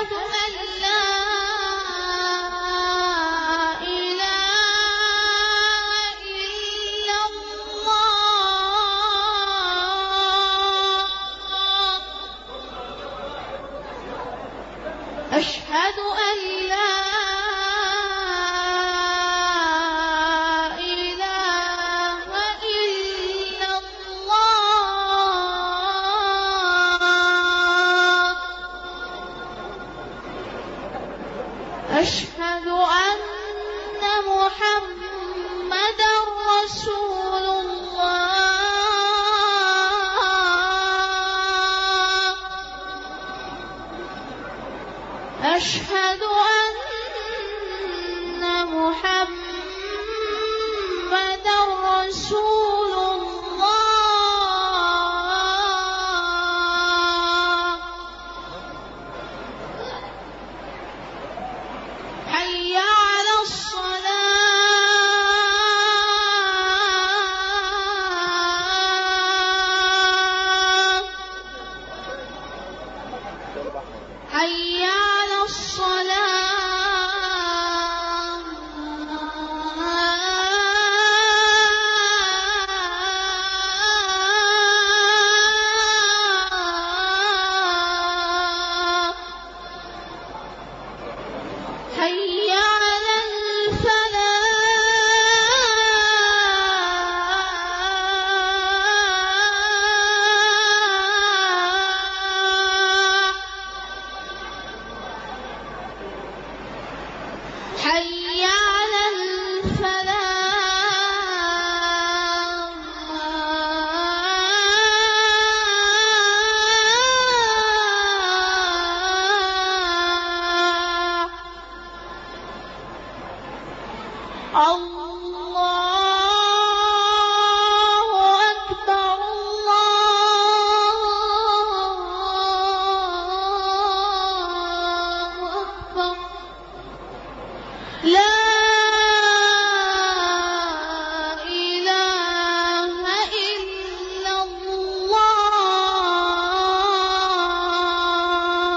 أشهد أن لا إله إلا الله. أشهد أن محمدًا رسول الله. أشهد أن محمدًا رسول الله. حي على الصلاة. حي على الصلاة. حي على الفلاح. حي على الفلاح. الله أكبر. الله أكبر. لا إله إلا الله.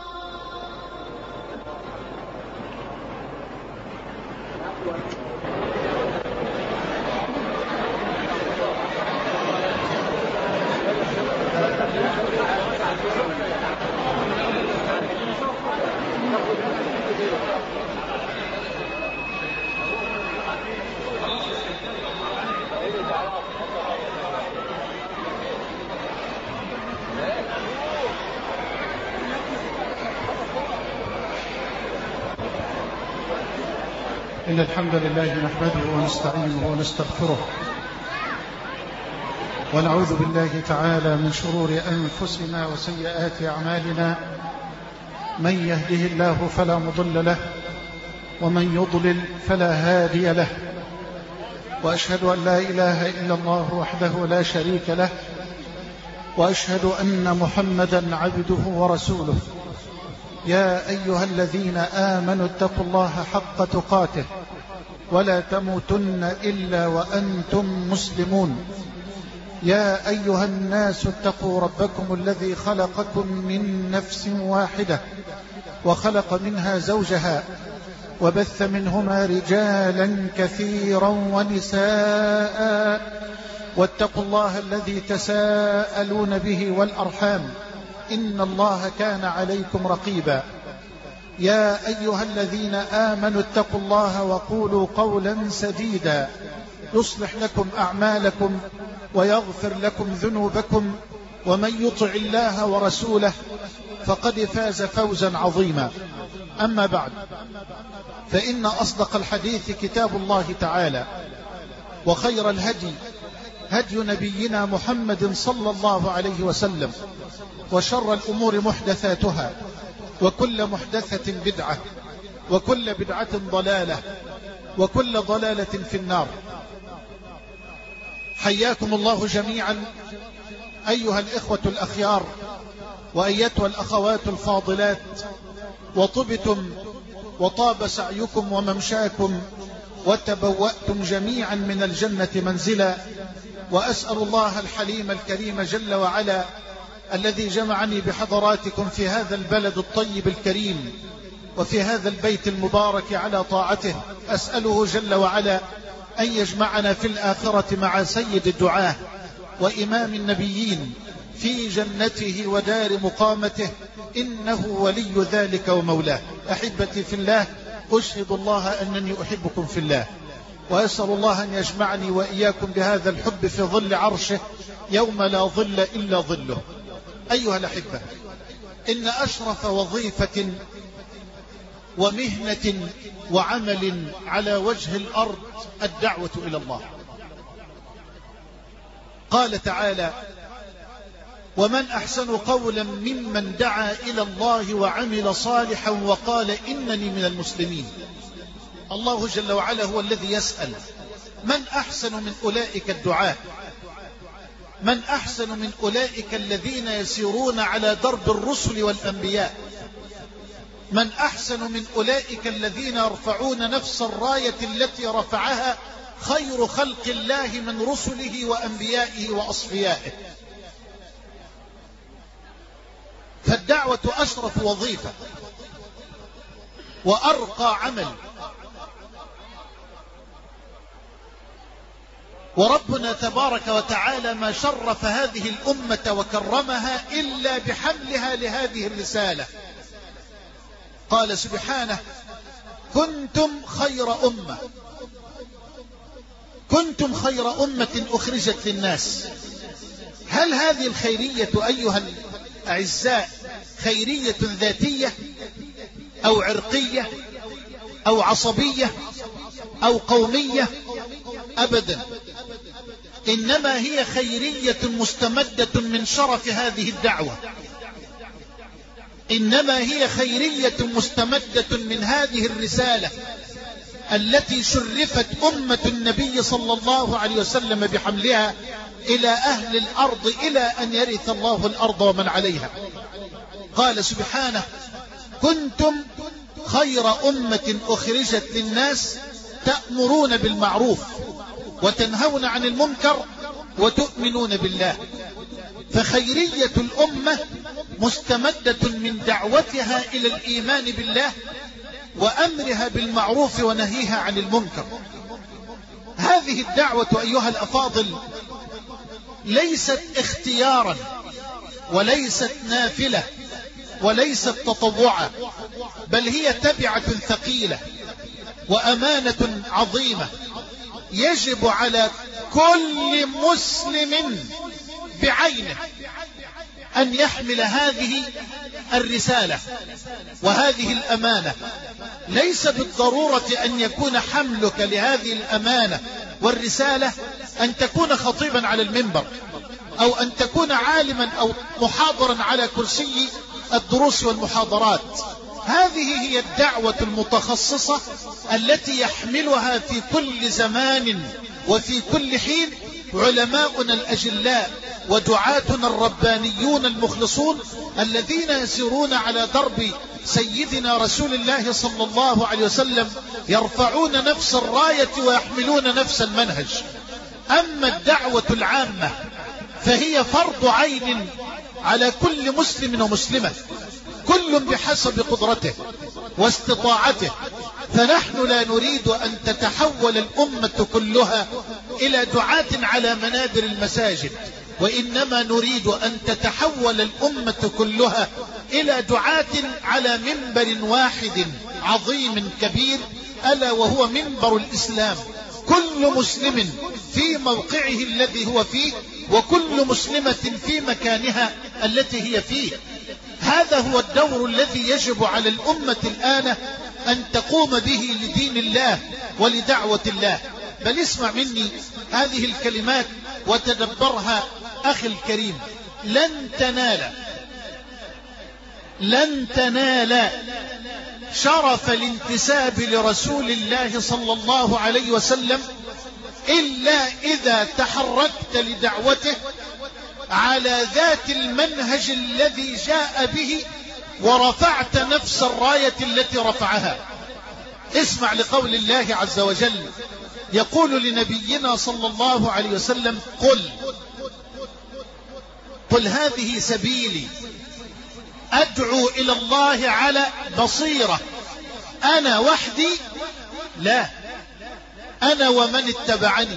إن الحمد لله نحمده ونستعينه ونستغفره ونعوذ بالله تعالى من شرور أنفسنا وسيئات أعمالنا. من يهده الله فلا مضل له ومن يضلل فلا هادي له. وأشهد أن لا إله إلا الله وحده لا شريك له، وأشهد أن محمدا عبده ورسوله. يا أيها الذين آمنوا اتقوا الله حق تقاته ولا تموتن إلا وأنتم مسلمون. يا أيها الناس اتقوا ربكم الذي خلقكم من نفس واحدة وخلق منها زوجها وبث منهما رجالا كثيرا ونساء. واتقوا الله الذي تساءلون به والأرحام إن الله كان عليكم رقيبا. يا أيها الذين آمنوا اتقوا الله وقولوا قولا سديدا يصلح لكم أعمالكم ويغفر لكم ذنوبكم، ومن يطع الله ورسوله فقد فاز فوزا عظيما. أما بعد، فإن أصدق الحديث كتاب الله تعالى، وخير الهدي هدي نبينا محمد صلى الله عليه وسلم، وشر الأمور محدثاتها، وكل محدثة بدعة، وكل بدعة ضلالة، وكل ضلالة في النار. حياكم الله جميعا أيها الإخوة الأخيار وأيتها الأخوات الفاضلات، وطبتم وطاب سعيكم وممشاكم وتبوأتم جميعا من الجنة منزلا. وأسأل الله الحليم الكريم جل وعلا الذي جمعني بحضراتكم في هذا البلد الطيب الكريم وفي هذا البيت المبارك على طاعته، أسأله جل وعلا أن يجمعنا في الآخرة مع سيد الدعاة وإمام النبيين في جنته ودار مقامته، إنه ولي ذلك ومولاه. أحبتي في الله، أشهد الله أنني أحبكم في الله، وأسأل الله أن يجمعني وإياكم بهذا الحب في ظل عرشه يوم لا ظل إلا ظله. أيها الأحبة، إن أشرف وظيفة ومهنة وعمل على وجه الأرض الدعوة إلى الله. قال تعالى: ومن أحسن قولا ممن دعا إلى الله وعمل صالحا وقال إنني من المسلمين. الله جل وعلا هو الذي يسأل: من أحسن من أولئك الدعاة؟ من أحسن من أولئك الذين يسيرون على درب الرسل والأنبياء؟ من أحسن من أولئك الذين يرفعون نفس الراية التي رفعها خير خلق الله من رسله وأنبيائه وأصفيائه؟ فالدعوة أشرف وظيفة وأرقى عمل، وربنا تبارك وتعالى ما شرف هذه الأمة وكرمها إلا بحملها لهذه الرسالة. قال سبحانه: كنتم خير أمة، كنتم خير أمة أخرجت للناس. هل هذه الخيرية أيها الأعزاء خيرية ذاتية أو عرقية أو عصبية أو قومية؟ أبدا، إنما هي خيرية مستمدة من شرف هذه الدعوة، إنما هي خيرية مستمدة من هذه الرسالة التي شرفت أمة النبي صلى الله عليه وسلم بحملها إلى أهل الأرض إلى أن يرث الله الأرض ومن عليها. قال سبحانه: كنتم خير أمة أخرجت للناس تأمرون بالمعروف وتنهون عن المنكر وتؤمنون بالله. فخيرية الأمة مستمدة من دعوتها إلى الإيمان بالله وأمرها بالمعروف ونهيها عن المنكر. هذه الدعوة أيها الأفاضل ليست اختيارا وليست نافلة وليست تطوعا، بل هي تبعة ثقيلة وأمانة عظيمة يجب على كل مسلم بعينه أن يحمل هذه الرسالة وهذه الأمانة. ليس بالضرورة أن يكون حملك لهذه الأمانة والرسالة أن تكون خطيبا على المنبر أو أن تكون عالما أو محاضرا على كرسي الدروس والمحاضرات. هذه هي الدعوة المتخصصة التي يحملها في كل زمان وفي كل حين علماؤنا الأجلاء ودعاتنا الربانيون المخلصون الذين يسيرون على درب سيدنا رسول الله صلى الله عليه وسلم، يرفعون نفس الراية ويحملون نفس المنهج. أما الدعوة العامة فهي فرض عين على كل مسلم ومسلمة، كل بحسب قدرته واستطاعته. فنحن لا نريد أن تتحول الأمة كلها إلى دعاة على منابر المساجد، وإنما نريد أن تتحول الأمة كلها إلى دعاة على منبر واحد عظيم كبير، ألا وهو منبر الإسلام. كل مسلم في موقعه الذي هو فيه، وكل مسلمة في مكانها التي هي فيه. هذا هو الدور الذي يجب على الأمة الآن أن تقوم به لدين الله ولدعوة الله. بل اسمع مني هذه الكلمات وتدبرها أخي الكريم: لن تنال شرف الانتساب لرسول الله صلى الله عليه وسلم إلا إذا تحركت لدعوته على ذات المنهج الذي جاء به ورفعت نفس الراية التي رفعها. اسمع لقول الله عز وجل، يقول لنبينا صلى الله عليه وسلم: قل قل هذه سبيلي أدعو إلى الله على بصيرة أنا وحدي، لا، أنا ومن اتبعني.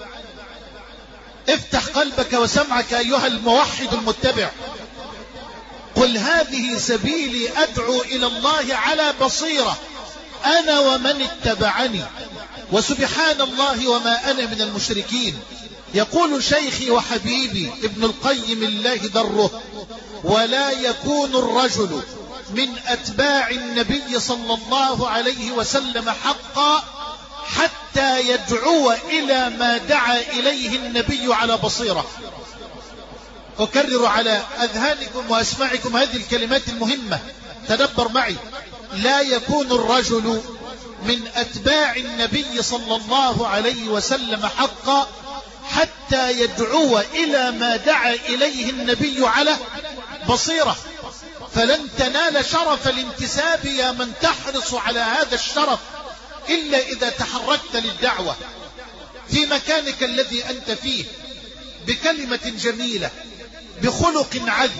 افتح قلبك وسمعك أيها الموحد المتبع. قل هذه سبيلي أدعو إلى الله على بصيرة أنا ومن اتبعني وسبحان الله وما أنا من المشركين. يقول شيخي وحبيبي ابن القيم الله دره: ولا يكون الرجل من أتباع النبي صلى الله عليه وسلم حقا حتى يدعو إلى ما دعا إليه النبي على بصيرة. أكرر على أذهانكم وأسماعكم هذه الكلمات المهمة، تدبر معي. لا يكون الرجل من أتباع النبي صلى الله عليه وسلم حقا حتى يدعو إلى ما دعا إليه النبي على بصيرة. فلن تنال شرف الانتساب يا من تحرص على هذا الشرف إلا إذا تحركت للدعوة في مكانك الذي أنت فيه، بكلمة جميلة، بخلق عذب،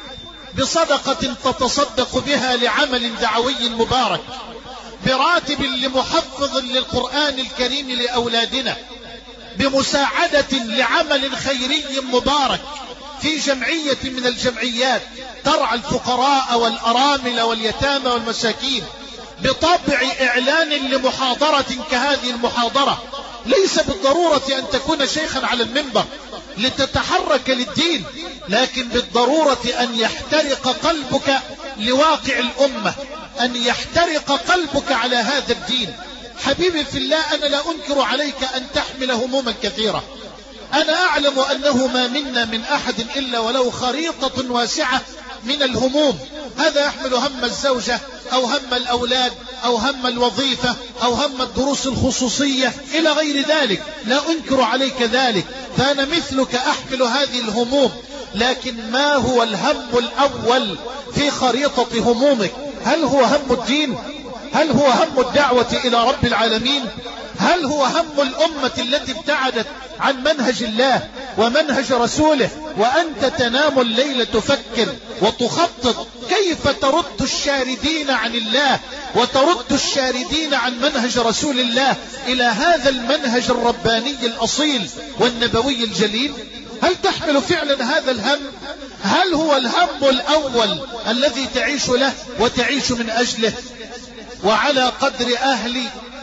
بصدقة تتصدق بها لعمل دعوي مبارك، براتب لمحفظ للقرآن الكريم لأولادنا، بمساعدة لعمل خيري مبارك في جمعية من الجمعيات ترعى الفقراء والأرامل واليتامى والمساكين، بطبع إعلان لمحاضرة كهذه المحاضرة. ليس بالضرورة أن تكون شيخا على المنبر لتتحرك للدين، لكن بالضرورة أن يحترق قلبك لواقع الأمة، أن يحترق قلبك على هذا الدين. حبيبي في الله، أنا لا أنكر عليك أن تحمل هموما كثيرة. أنا أعلم أنه ما منا من أحد إلا ولو خريطة واسعة من الهموم. هذا يحمل هم الزوجة أو هم الأولاد أو هم الوظيفة أو هم الدروس الخصوصية إلى غير ذلك، لا أنكر عليك ذلك، فأنا مثلك أحمل هذه الهموم. لكن ما هو الهم الأول في خريطة همومك؟ هل هو هم الدين؟ هل هو هم الدعوة إلى رب العالمين؟ هل هو هم الأمة التي ابتعدت عن منهج الله ومنهج رسوله وأنت تنام الليل تفكر وتخطط كيف ترد الشاردين عن الله وترد الشاردين عن منهج رسول الله إلى هذا المنهج الرباني الأصيل والنبوي الجليل؟ هل تحمل فعلا هذا الهم؟ هل هو الهم الأول الذي تعيش له وتعيش من أجله؟ وعلى قدر أهل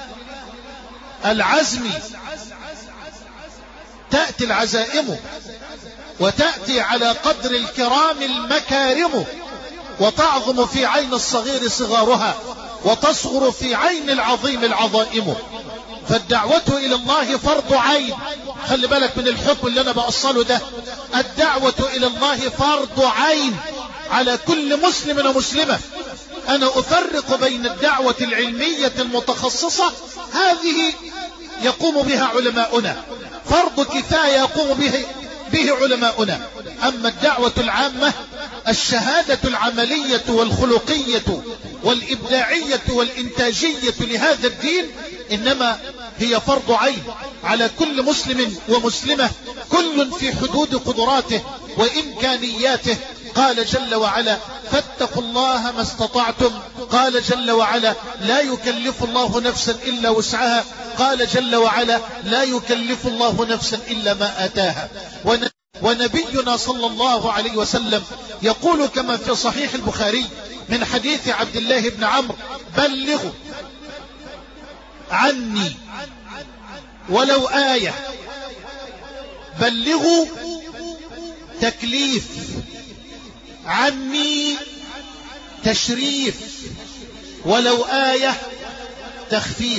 العزم تأتي العزائم، وتأتي على قدر الكرام المكارم، وتعظم في عين الصغير صغارها وتصغر في عين العظيم العظائم. فالدعوة إلى الله فرض عين. خلي بالك من الحكم اللي أنا بأصله ده. الدعوة إلى الله فرض عين على كل مسلم ومسلمة. أنا أفرق بين الدعوة العلمية المتخصصة، هذه يقوم بها علماؤنا، فرض كفاية يقوم به علماؤنا. أما الدعوة العامة، الشهادة العملية والخلقية والإبداعية والإنتاجية لهذا الدين، إنما هي فرض عين على كل مسلم ومسلمة، كل في حدود قدراته وإمكانياته. قال جل وعلا: فاتقوا الله ما استطعتم. قال جل وعلا: لا يكلف الله نفسا إلا وسعها. قال جل وعلا: لا يكلف الله نفسا إلا ما آتاها. ونبينا صلى الله عليه وسلم يقول كما في صحيح البخاري من حديث عبد الله بن عمرو: بلغوا عني ولو آية. بلغوا تكليف، عني تشريف، ولو آية تخفيف.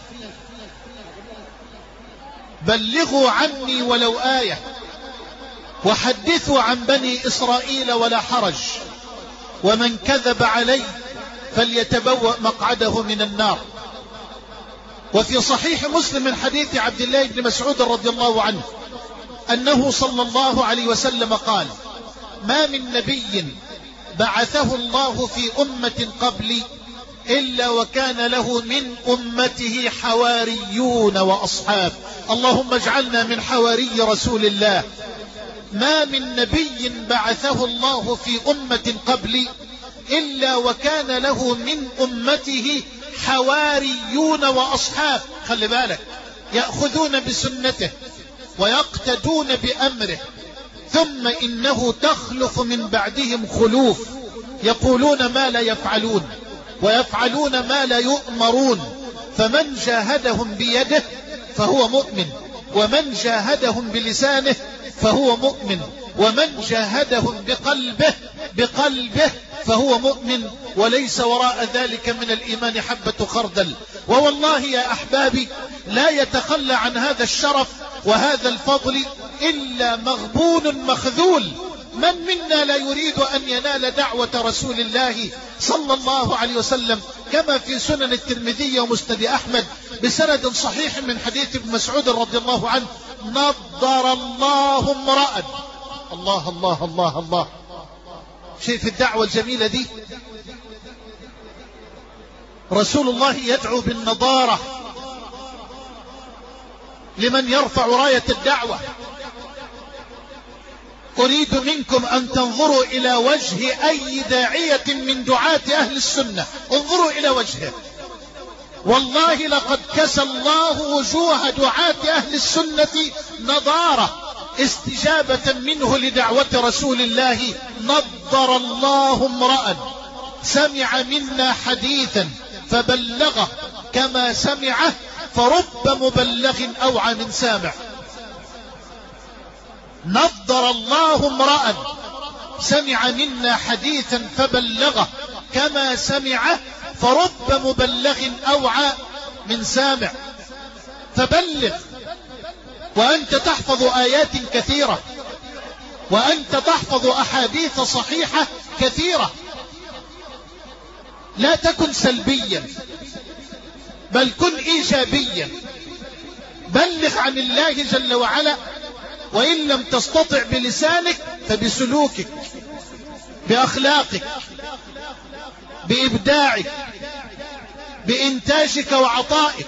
بلغوا عني ولو آية، وحدثوا عن بني إسرائيل ولا حرج، ومن كذب علي فليتبوأ مقعده من النار. وفي صحيح مسلم من حديث عبد الله بن مسعود رضي الله عنه أنه صلى الله عليه وسلم قال: ما من نبي بعثه الله في أمة قبلي إلا وكان له من أمته حواريون وأصحاب. اللهم اجعلنا من حواري رسول الله. ما من نبي بعثه الله في أمة قبلي إلا وكان له من أمته حواريون وأصحاب، خلي بالك، يأخذون بسنته ويقتدون بأمره، ثم إنه تخلف من بعدهم خلوف يقولون ما لا يفعلون ويفعلون ما لا يؤمرون، فمن جاهدهم بيده فهو مؤمن، ومن جاهدهم بلسانه فهو مؤمن، ومن جاهدهم بقلبه فهو مؤمن، وليس وراء ذلك من الإيمان حبة خردل. ووالله يا أحبابي لا يتخلى عن هذا الشرف وهذا الفضل إلا مغبون مخذول. من منا لا يريد أن ينال دعوة رسول الله صلى الله عليه وسلم، كما في سنن الترمذي ومسند أحمد بسند صحيح من حديث ابن مسعود رضي الله عنه: نضر الله امرأ. الله الله الله الله، شايف الدعوة الجميلة دي؟ رسول الله يدعو بالنضارة لمن يرفع راية الدعوة. أريد منكم أن تنظروا إلى وجه أي داعية من دعاة أهل السنة، انظروا إلى وجهه. والله لقد كسى الله وجوه دعاة أهل السنة نضارة استجابة منه لدعوة رسول الله. نضر الله امرأ سمع منا حديثا فبلغه كما سمعه، فرب مبلغ أوعى من سامع. نضر الله امرأ سمع منا حديثا فبلغه كما سمعه، فرب مبلغ أوعى من سامع. فبلغ وأنت تحفظ آيات كثيرة، وأنت تحفظ أحاديث صحيحة كثيرة. لا تكن سلبيا، بل كن إيجابيا. بلغ عن الله جل وعلا، وإن لم تستطع بلسانك فبسلوكك، بأخلاقك، بإبداعك، بإنتاجك وعطائك.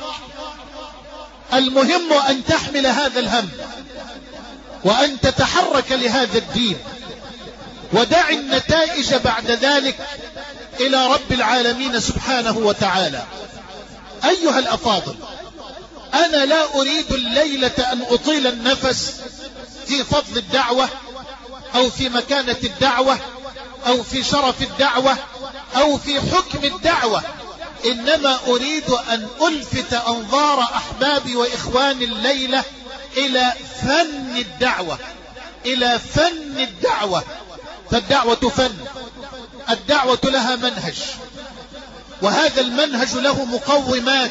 المهم أن تحمل هذا الهم وأن تتحرك لهذا الدين، ودع النتائج بعد ذلك إلى رب العالمين سبحانه وتعالى. أيها الأفاضل، أنا لا أريد الليلة أن أطيل النفس في فضل الدعوة أو في مكانة الدعوة أو في شرف الدعوة أو في حكم الدعوة، إنما أريد أن ألفت أنظار أحبابي وإخواني الليلة إلى فن الدعوة، إلى فن الدعوة. فالدعوة فن، الدعوة لها منهج، وهذا المنهج له مقومات،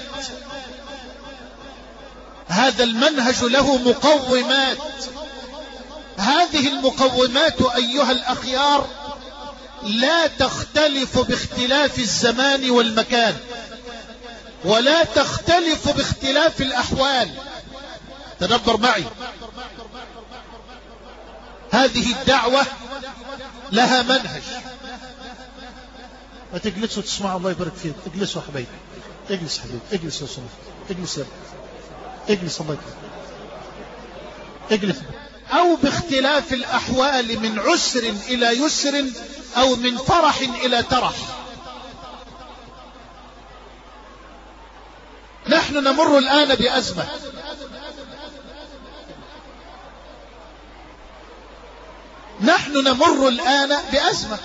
هذا المنهج له مقومات. هذه المقومات أيها الأخيار لا تختلف باختلاف الزمان والمكان، ولا تختلف باختلاف الأحوال. تدبر معي، هذه الدعوة لها منهج. ما تجلسوا تسمعوا، الله يبارك فيك. اجلسوا يا حبيبي، اجلس حبيبي، اجلس يا صنف، اجلس يا ابني، اجلس، الله يبارك، اجلس. أو باختلاف الأحوال من عسر إلى يسر، أو من فرح إلى ترح. نحن نمر الآن بأزمة، نحن نمر الآن بأزمة،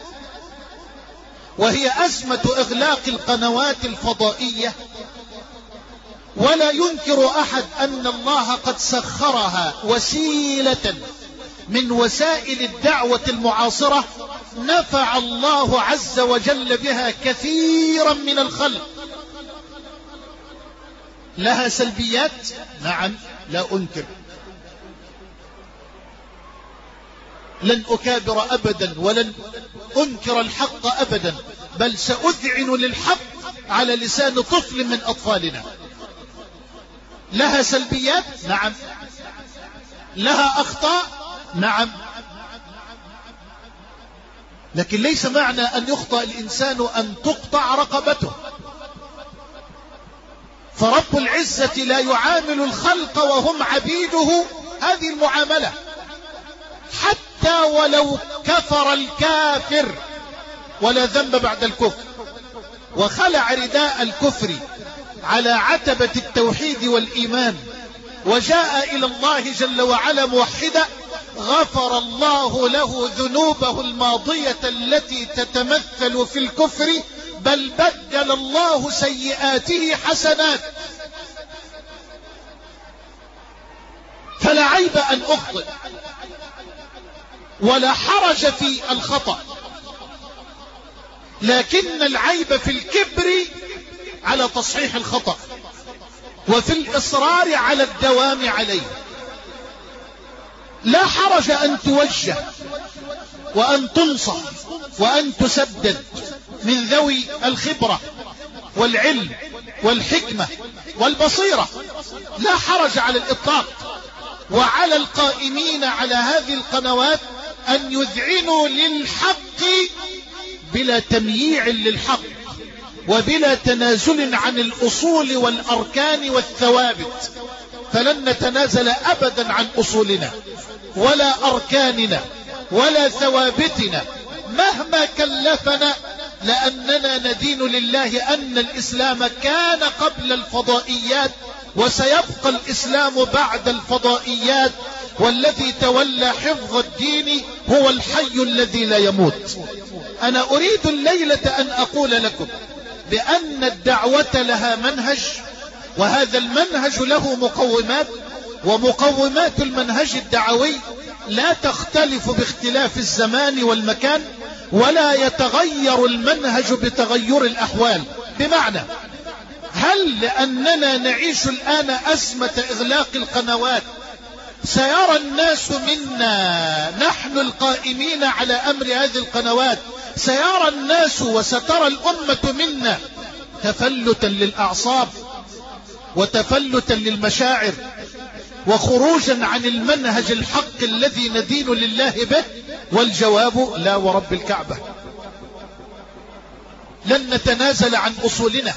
وهي أزمة إغلاق القنوات الفضائية. ولا ينكر أحد أن الله قد سخرها وسيلة من وسائل الدعوة المعاصرة نفع الله عز وجل بها كثيرا من الخلق. لها سلبيات، نعم، لا أنكر، لن أكابر أبدا ولن أنكر الحق أبدا، بل سأذعن للحق على لسان طفل من أطفالنا. لها سلبيات، نعم. لها أخطاء، نعم. لكن ليس معنى أن يخطأ الإنسان أن تقطع رقبته. فرب العزة لا يعامل الخلق وهم عبيده هذه المعاملة، ولو كفر الكافر، ولا ذنب بعد الكفر. وخلع رداء الكفر على عتبة التوحيد والإيمان وجاء إلى الله جل وعلا موحدا، غفر الله له ذنوبه الماضية التي تتمثل في الكفر، بل بدل الله سيئاته حسنات. فلا عيب أن أخطئ ولا حرج في الخطأ، لكن العيب في الكبر على تصحيح الخطأ وفي الإصرار على الدوام عليه. لا حرج أن توجه وأن تنصح وأن تسدد من ذوي الخبرة والعلم والحكمة والبصيرة، لا حرج على الإطلاق. وعلى القائمين على هذه القنوات أن يذعنوا للحق بلا تمييع للحق وبلا تنازل عن الأصول والأركان والثوابت، فلن نتنازل أبدا عن أصولنا ولا أركاننا ولا ثوابتنا مهما كلفنا، لأننا ندين لله أن الإسلام كان قبل الفضائيات وسيبقى الإسلام بعد الفضائيات، والذي تولى حفظ الدين هو الحي الذي لا يموت. أنا أريد الليلة أن أقول لكم بأن الدعوة لها منهج، وهذا المنهج له مقومات، ومقومات المنهج الدعوي لا تختلف باختلاف الزمان والمكان، ولا يتغير المنهج بتغير الأحوال. بمعنى، هل لأننا نعيش الآن أزمة إغلاق القنوات سيرى الناس منا نحن القائمين على أمر هذه القنوات، سيرى الناس وسترى الأمة منا تفلتا للأعصاب وتفلتا للمشاعر وخروجا عن المنهج الحق الذي ندين لله به؟ والجواب لا ورب الكعبة. لن نتنازل عن أصولنا.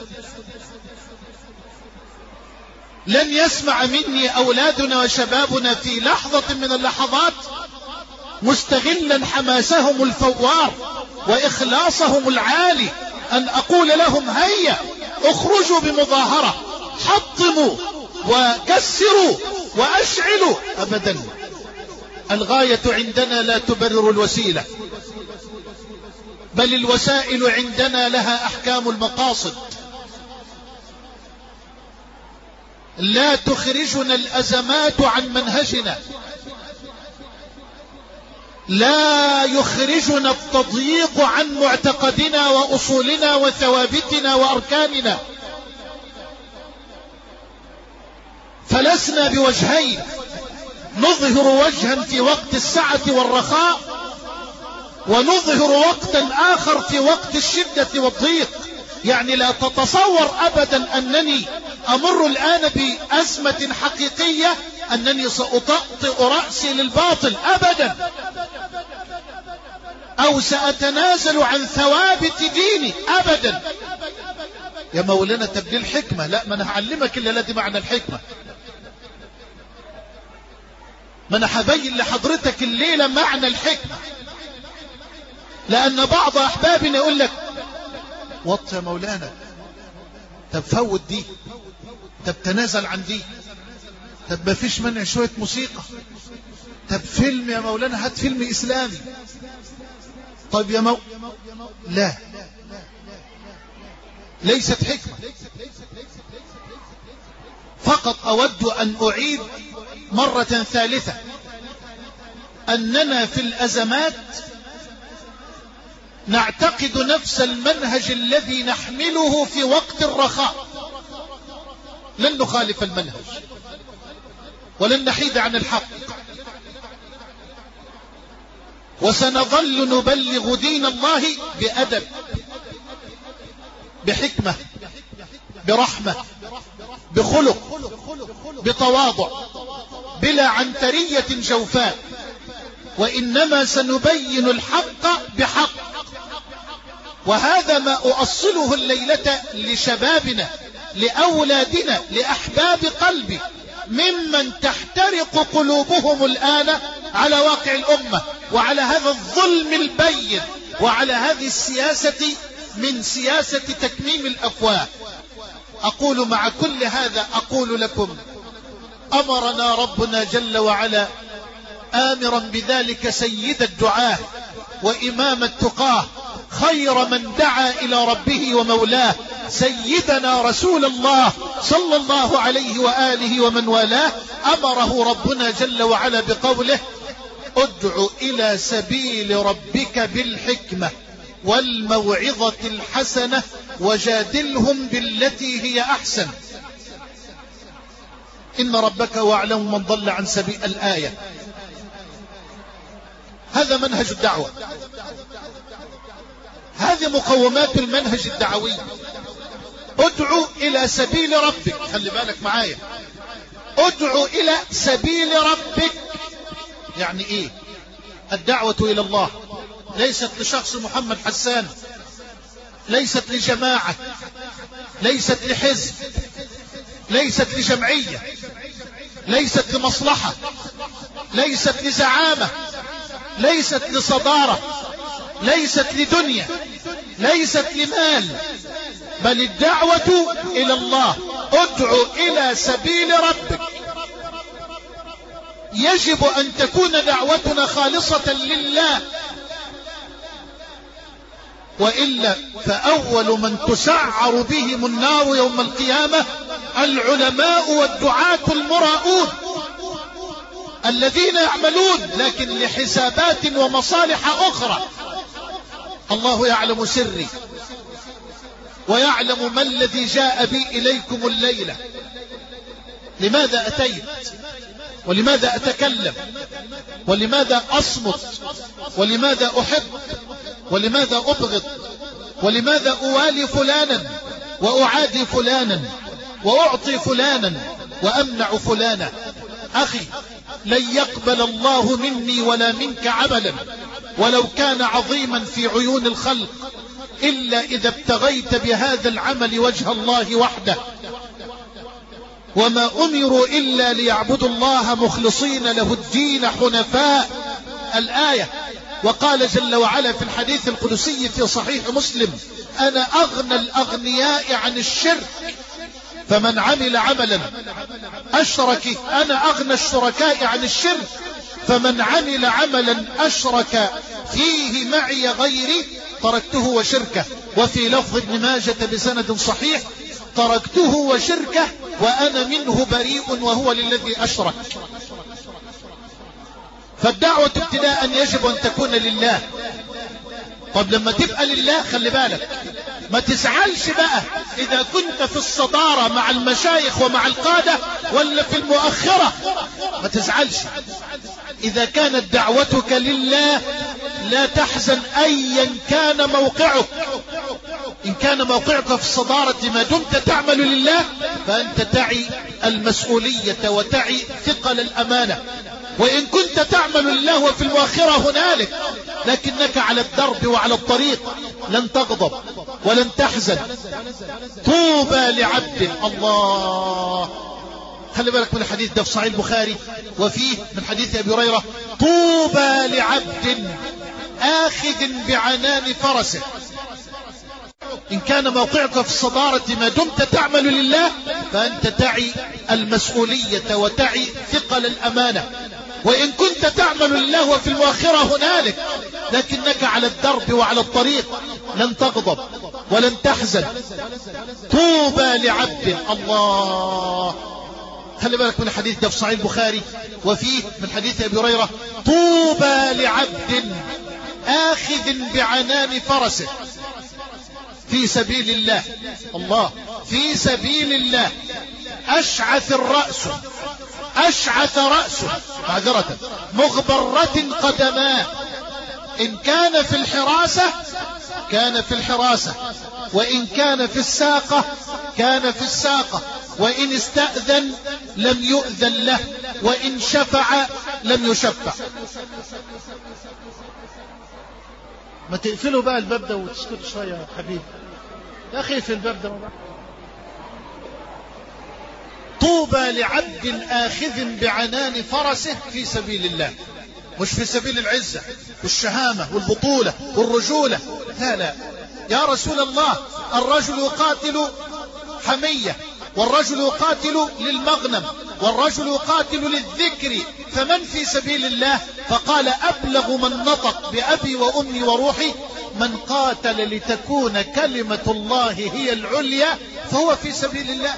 لن يسمع مني أولادنا وشبابنا في لحظة من اللحظات مستغلا حماسهم الفوار وإخلاصهم العالي أن أقول لهم هيا اخرجوا بمظاهرة، حطموا وكسروا وأشعلوا. أبدا، الغاية عندنا لا تبرر الوسيلة، بل الوسائل عندنا لها أحكام المقاصد. لا تخرجنا الأزمات عن منهجنا، لا يخرجنا التضييق عن معتقدنا وأصولنا وثوابتنا وأركاننا. فلسنا بوجهين، نظهر وجها في وقت السعة والرخاء، ونظهر وقتا آخر في وقت الشدة والضيق. يعني لا تتصور أبدا أنني أمر الآن بأزمة حقيقية أنني سأطأطئ رأسي للباطل أبدا، أو سأتنازل عن ثوابت ديني أبدا. يا مولانا تبدي الحكمة، لا، ما أنا هعلمك إلا الذي معنى الحكمة، ما أنا هبين لحضرتك الليلة معنى الحكمة. لأن بعض أحبابنا يقول لك وط يا مولانا، طب فوت دي، طب تنازل عن دي، طب ما فيش منع شوية موسيقى، طب فيلم يا مولانا، هات فيلم إسلامي. طيب يا لا، ليست حكمة. فقط أود أن أعيد مرة ثالثة أننا في الأزمات نعتقد نفس المنهج الذي نحمله في وقت الرخاء، لن نخالف المنهج ولن نحيد عن الحق، وسنظل نبلغ دين الله بأدب، بحكمة، برحمة، بخلق، بتواضع، بلا عنترية جوفاء، وإنما سنبين الحق بحق. وهذا ما أؤصله الليلة لشبابنا، لأولادنا، لأحباب قلبي، ممن تحترق قلوبهم الآن على واقع الأمة. وعلى هذا الظلم البين وعلى هذه السياسة من سياسة تكميم الأفواه. أقول مع كل هذا أقول لكم أمرنا ربنا جل وعلا آمرا بذلك سيد الدعاة وإمام التقاه خير من دعا إلى ربه ومولاه سيدنا رسول الله صلى الله عليه وآله ومن والاه. أمره ربنا جل وعلا بقوله ادع إلى سبيل ربك بالحكمة والموعظة الحسنة وجادلهم بالتي هي أحسن إن ربك هو أعلم من ضل عن سبيل الآية. هذا منهج الدعوة، هذه مقومات المنهج الدعوي. ادعو إلى سبيل ربك، خلي بالك معايا، ادعو إلى سبيل ربك. يعني إيه؟ الدعوة إلى الله ليست لشخص محمد حسان، ليست لجماعة، ليست لحزب، ليست لجمعية، ليست لمصلحة، ليست لزعامة، ليست لصدارة، ليست لدنيا، ليست لمال، بل الدعوة إلى الله. ادعو إلى سبيل ربك. يجب أن تكون دعوتنا خالصة لله، وإلا فأول من تسعر بهم النار يوم القيامة العلماء والدعاة المراؤون الذين يعملون لكن لحسابات ومصالح أخرى. الله يعلم سري ويعلم ما الذي جاء بي إليكم الليلة، لماذا أتيت، ولماذا أتكلم، ولماذا أصمت، ولماذا أحب، ولماذا أبغض، ولماذا أوالي فلانا وأعادي فلانا وأعطي فلانا وأمنع فلانا. أخي، لن يقبل الله مني ولا منك عملا ولو كان عظيما في عيون الخلق إلا إذا ابتغيت بهذا العمل وجه الله وحده. وما أمروا إلا ليعبدوا الله مخلصين له الدين حنفاء، الآية. وقال جل وعلا في الحديث القدسي في صحيح مسلم أنا أغنى الأغنياء عن الشرك، فمن عمل عملا أشرك، أنا أغنى الشركاء عن الشرك، فمن عمل عملا أشرك فيه معي غيري تركته وشركه. وفي لفظ ابن ماجة بسند صحيح تركته وشركه وأنا منه بريء وهو للذي أشرك. فالدعوة ابتداء يجب أن تكون لله. طب لما تبقى لله خلي بالك، ما تزعلش بقى إذا كنت في الصدارة مع المشايخ ومع القادة ولا في المؤخرة، ما تزعلش. إذا كانت دعوتك لله لا تحزن أيا كان موقعك. إن كان موقعك في الصدارة ما دمت تعمل لله فأنت تعي المسؤولية وتعي ثقل الأمانة. وإن كنت تعمل لله وفي المؤخرة هنالك لكنك على الدرب وعلى الطريق لن تغضب ولن تحزن. طوبى لعبد، الله، خلي بالك من الحديث ده في صحيح البخاري وفيه من حديث أبي هريرة طوبى لعبد آخذ بعنان فرسه. إن كان موقعك في الصدارة ما دمت تعمل لله فأنت تعي المسؤولية وتعي ثقل الأمانة. وإن كنت تعمل لله وفي المؤخرة هنالك لكنك على الدرب وعلى الطريق لن تغضب ولن تحزن. طوبى لعبد، الله، خلي بالك من الحديث ده في صحيح البخاري وفيه من حديث أبي هريرة طوبى لعبد آخذ بعنان فرسه في سبيل الله، الله، في سبيل الله، أشعث الرأس، أشعث رأسه، معذرة، مغبرة قدماه. إن كان في الحراسة كان في الحراسة، وإن كان في الساقة كان في الساقة، وإن استأذن لم يؤذن له، وإن شفع لم يشفع. ما تقفلوا بقى الباب ده وتسكتوا شوية يا حبيبي يا أخي في الباب ده. طوبى لعبد آخذ بعنان فرسه في سبيل الله. مش في سبيل العزة والشهامة والبطولة والرجولة، لا، يا رسول الله الرجل يقاتل حمية، والرجل يقاتل للمغنم، والرجل يقاتل للذكر، فمن في سبيل الله؟ فقال أبلغ من نطق بأبي وأمي وروحي من قاتل لتكون كلمة الله هي العليا فهو في سبيل الله.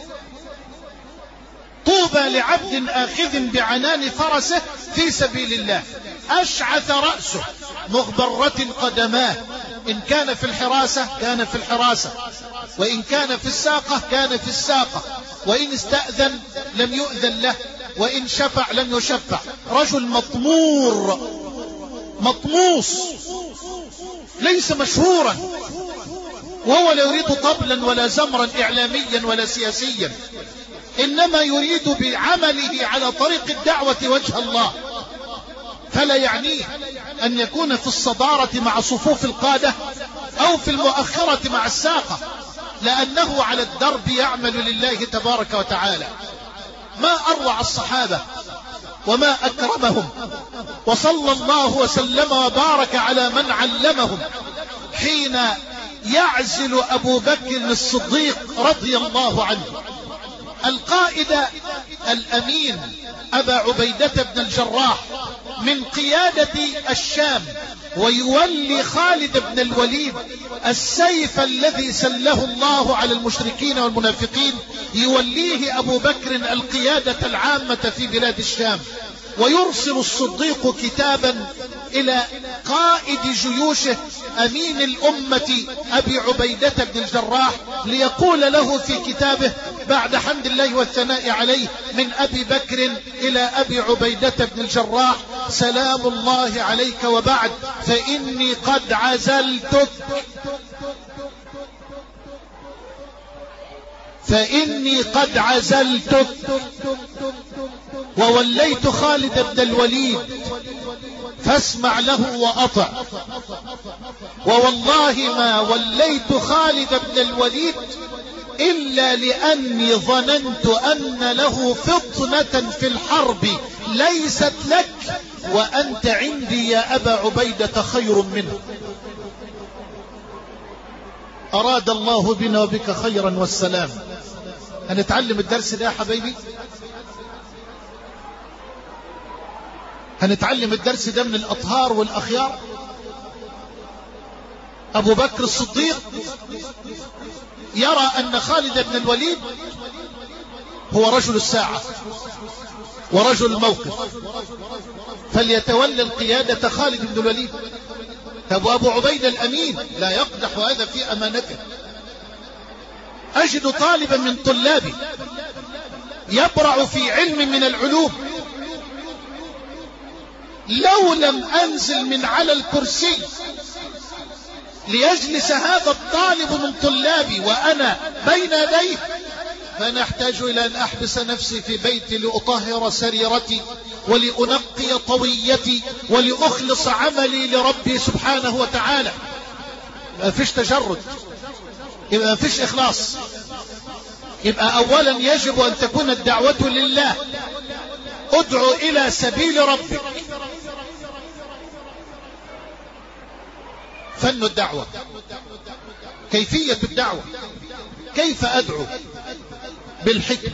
طوبى لعبد آخذ بعنان فرسه في سبيل الله، أشعث رأسه مغبرة قدماه، إن كان في الحراسة كان في الحراسة، وإن كان في الساقة كان في الساقة، وإن استأذن لم يؤذن له، وإن شفع لم يشفع. رجل مطمور مطموس ليس مشهورا، وهو لا يريد طبلا ولا زمرا إعلاميا ولا سياسيا، إنما يريد بعمله على طريق الدعوة وجه الله، فلا يعنيه أن يكون في الصدارة مع صفوف القادة أو في المؤخرة مع الساقة، لأنه على الدرب يعمل لله تبارك وتعالى. ما أروع الصحابة وما أكرمهم، وصلى الله وسلم وبارك على من علمهم حين يعزل أبو بكر الصديق رضي الله عنه القائد الأمين أبا عبيدة بن الجراح من قيادة الشام، ويولي خالد بن الوليد السيف الذي سله الله على المشركين والمنافقين، يوليه أبو بكر القيادة العامة في بلاد الشام، ويرسل الصديق كتابا إلى قائد جيوشه أمين الأمة أبي عبيدة بن الجراح ليقول له في كتابه بعد حمد الله والثناء عليه من أبي بكر إلى أبي عبيدة بن الجراح: سلام الله عليك، وبعد، فإني قد عزلتك ووليت خالد بن الوليد، فاسمع له وأطع، ووالله ما وليت خالد بن الوليد إلا لأني ظننت أن له فطنة في الحرب ليست لك، وأنت عندي يا أبا عبيدة خير منه. أراد الله بنا وبك خيرا والسلام. هنتعلم الدرس ده يا حبايبي، هنتعلم الدرس ده من الأطهار والأخيار. أبو بكر الصديق يرى أن خالد بن الوليد هو رجل الساعة ورجل الموقف، فليتولى القيادة خالد بن الوليد. أبو عبيدة الأمين لا يقدح هذا في أمانته. أجد طالبا من طلابي يبرع في علم من العلوم، لو لم أنزل من على الكرسي ليجلس هذا الطالب من طلابي وأنا بين يديه، فأنا أحتاج إلى أن أحبس نفسي في بيتي لأطهر سريرتي ولأنقي طويتي ولأخلص عملي لربي سبحانه وتعالى. ما فيش تجرد، يبقى ما فيش إخلاص. يبقى أولا يجب أن تكون الدعوة لله، ادعو إلى سبيل ربك. فن الدعوة، كيفية الدعوة، كيف أدعو؟ بالحكمة.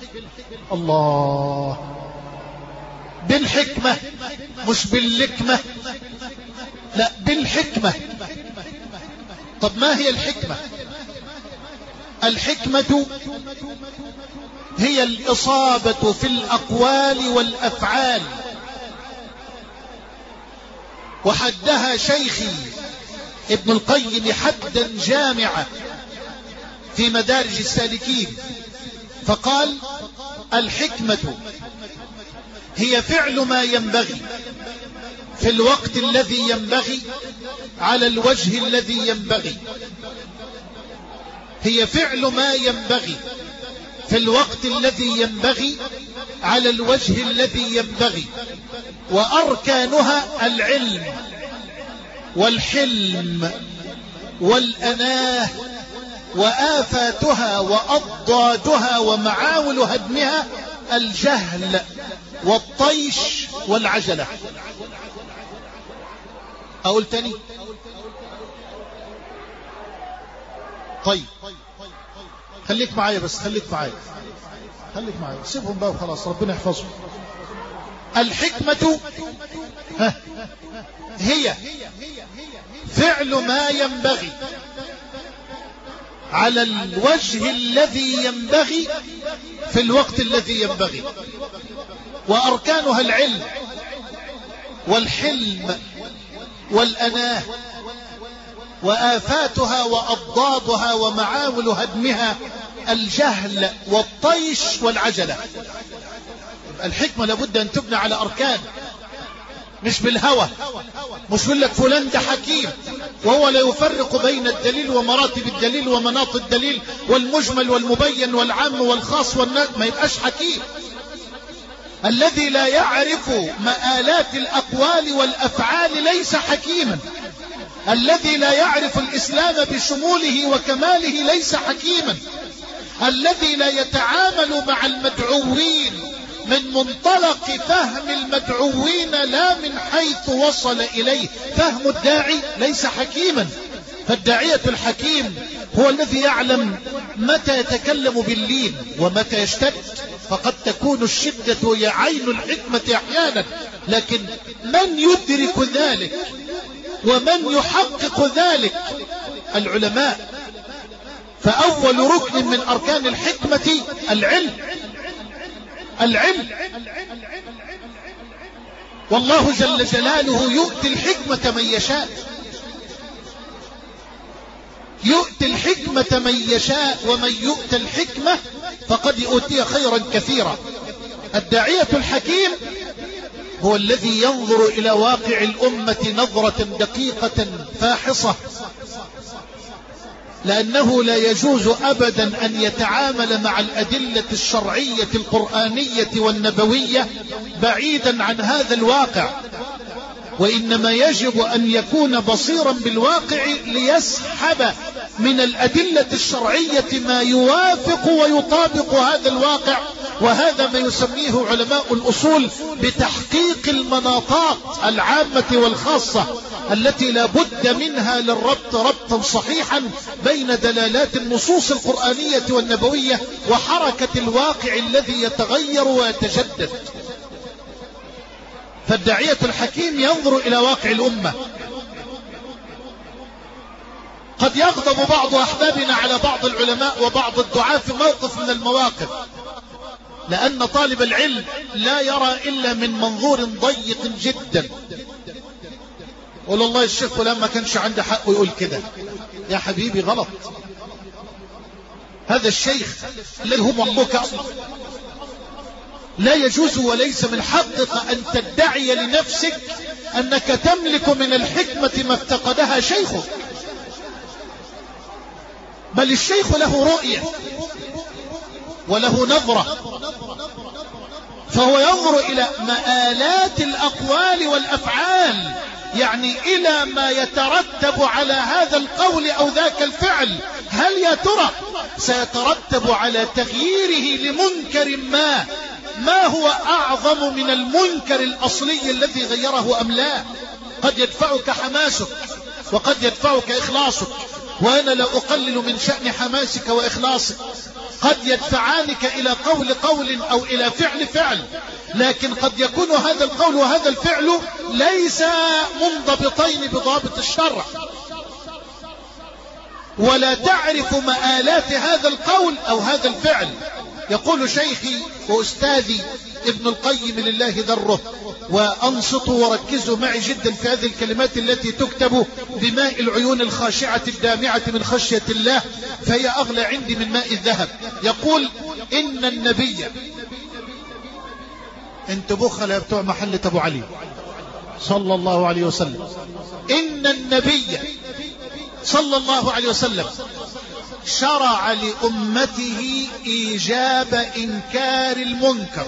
الله، بالحكمة، مش باللكمة، لا، بالحكمة. طب ما هي الحكمة؟ الحكمة هي الإصابة في الأقوال والأفعال، وحدها شيخي ابن القيم حدا جامعا في مدارج السالكين، فقال: الحكمة هي فعل ما ينبغي في الوقت الذي ينبغي على الوجه الذي ينبغي. هي فعل ما ينبغي في الوقت الذي ينبغي على الوجه الذي ينبغي، وأركانها العلم والحلم والأناه، وآفاتها وأضدادها ومعاول هدمها الجهل والطيش والعجلة. أقول تاني؟ طيب خليك معايا بس، خليك معايا سيبهم بقى وخلاص، ربنا يحفظهم. الحكمة هي فعل ما ينبغي على الوجه الذي ينبغي في الوقت الذي ينبغي، وأركانها العلم والحلم والأناه، وآفاتها وأضدادها ومعاول هدمها الجهل والطيش والعجلة. الحكمة لابد أن تبنى على أركان، مش بالهوى، مش يقول لك فلان ده حكيم وهو لا يفرق بين الدليل ومراتب الدليل ومناط الدليل والمجمل والمبين والعام والخاص والناس، ما يبقاش حكيم. الذي لا يعرف مآلات الأقوال والأفعال ليس حكيما. الذي لا يعرف الإسلام بشموله وكماله ليس حكيما. الذي لا يتعامل مع المدعوين من منطلق فهم المدعوين لا من حيث وصل إليه فهم الداعي ليس حكيما. فالداعية الحكيم هو الذي يعلم متى يتكلم باللين ومتى يشتد، فقد تكون الشدة هي عين الحكمة أحيانا، لكن من يدرك ذلك ومن يحقق ذلك؟ العلماء. فأول ركن من أركان الحكمة العلم. والله جل جلاله يؤتي الحكمة من يشاء، يؤتي الحكمة من يشاء، ومن يؤتى الحكمة فقد أوتي خيرا كثيرا. الداعية الحكيم هو الذي ينظر إلى واقع الأمة نظرة دقيقة فاحصة، لأنه لا يجوز أبدا أن يتعامل مع الأدلة الشرعية القرآنية والنبوية بعيدا عن هذا الواقع، وإنما يجب أن يكون بصيرا بالواقع ليسحب من الأدلة الشرعية ما يوافق ويطابق هذا الواقع. وهذا ما يسميه علماء الأصول بتحقيق المناطات العامة والخاصة التي لا بد منها للربط ربطا صحيحا بين دلالات النصوص القرآنية والنبوية وحركة الواقع الذي يتغير ويتجدد. فالداعية الحكيم ينظر إلى واقع الأمة. قد يغضب بعض أحبابنا على بعض العلماء وبعض الدعاة في موقف من المواقف، لأن طالب العلم لا يرى إلا من منظور ضيق جدا. قول الله الشيخ فلان ما كانش عنده حق ويقول كده. يا حبيبي غلط. هذا الشيخ الذي هو أبوك لا يجوز وليس من حقك أن تدعي لنفسك أنك تملك من الحكمة ما افتقدها شيخك، بل الشيخ له رؤية وله نظرة، فهو ينظر إلى مآلات الأقوال والأفعال، يعني إلى ما يترتب على هذا القول أو ذاك الفعل. هل يا ترى سيترتب على تغييره لمنكر ما هو أعظم من المنكر الأصلي الذي غيره أم لا؟ قد يدفعك حماسك وقد يدفعك إخلاصك، وأنا لا أقلل من شأن حماسك وإخلاصك. قد يدفعانك إلى قول أو إلى فعل، لكن قد يكون هذا القول وهذا الفعل ليس منضبطين بضابط الشرع، ولا تعرف مآلات هذا القول أو هذا الفعل. يقول شيخي وأستاذي ابن القيم لله ذره، وأنصتوا وركزوا معي جدا في هذه الكلمات التي تكتب بماء العيون الخاشعة الدامعة من خشية الله، فهي أغلى عندي من ماء الذهب. يقول إن النبي، انت بخل يا بتوع محلة أبو علي صلى الله عليه وسلم، إن النبي صلى الله عليه وسلم شرع لأمته إيجاب إنكار المنكر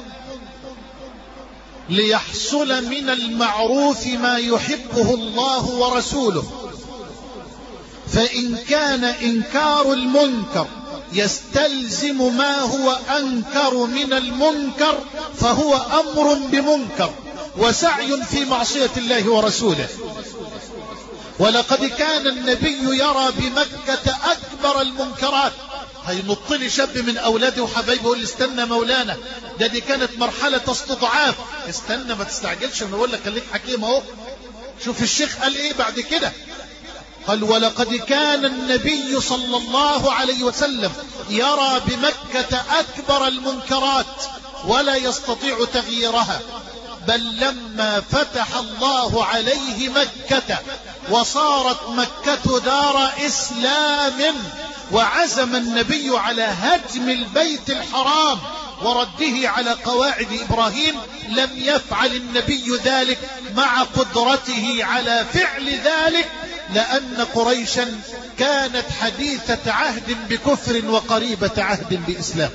ليحصل من المعروف ما يحبه الله ورسوله. فإن كان إنكار المنكر يستلزم ما هو أنكر من المنكر فهو أمر بمنكر وسعي في معصية الله ورسوله. ولقد كان النبي يرى بمكة أكبر المنكرات. هينط لي شاب من أولاده وحبايبه يقول لي استنى مولانا، دي كانت مرحلة استضعاف. استنى ما تستعجلش، أنا أقول لك خليك حكيم أهو. شوف الشيخ قال إيه بعد كده، قال ولقد كان النبي صلى الله عليه وسلم يرى بمكة أكبر المنكرات ولا يستطيع تغييرها، بل لما فتح الله عليه مكة وصارت مكة دار إسلام وعزم النبي على هدم البيت الحرام ورده على قواعد إبراهيم، لم يفعل النبي ذلك مع قدرته على فعل ذلك، لأن قريشا كانت حديثة عهد بكفر وقريبة عهد بإسلام.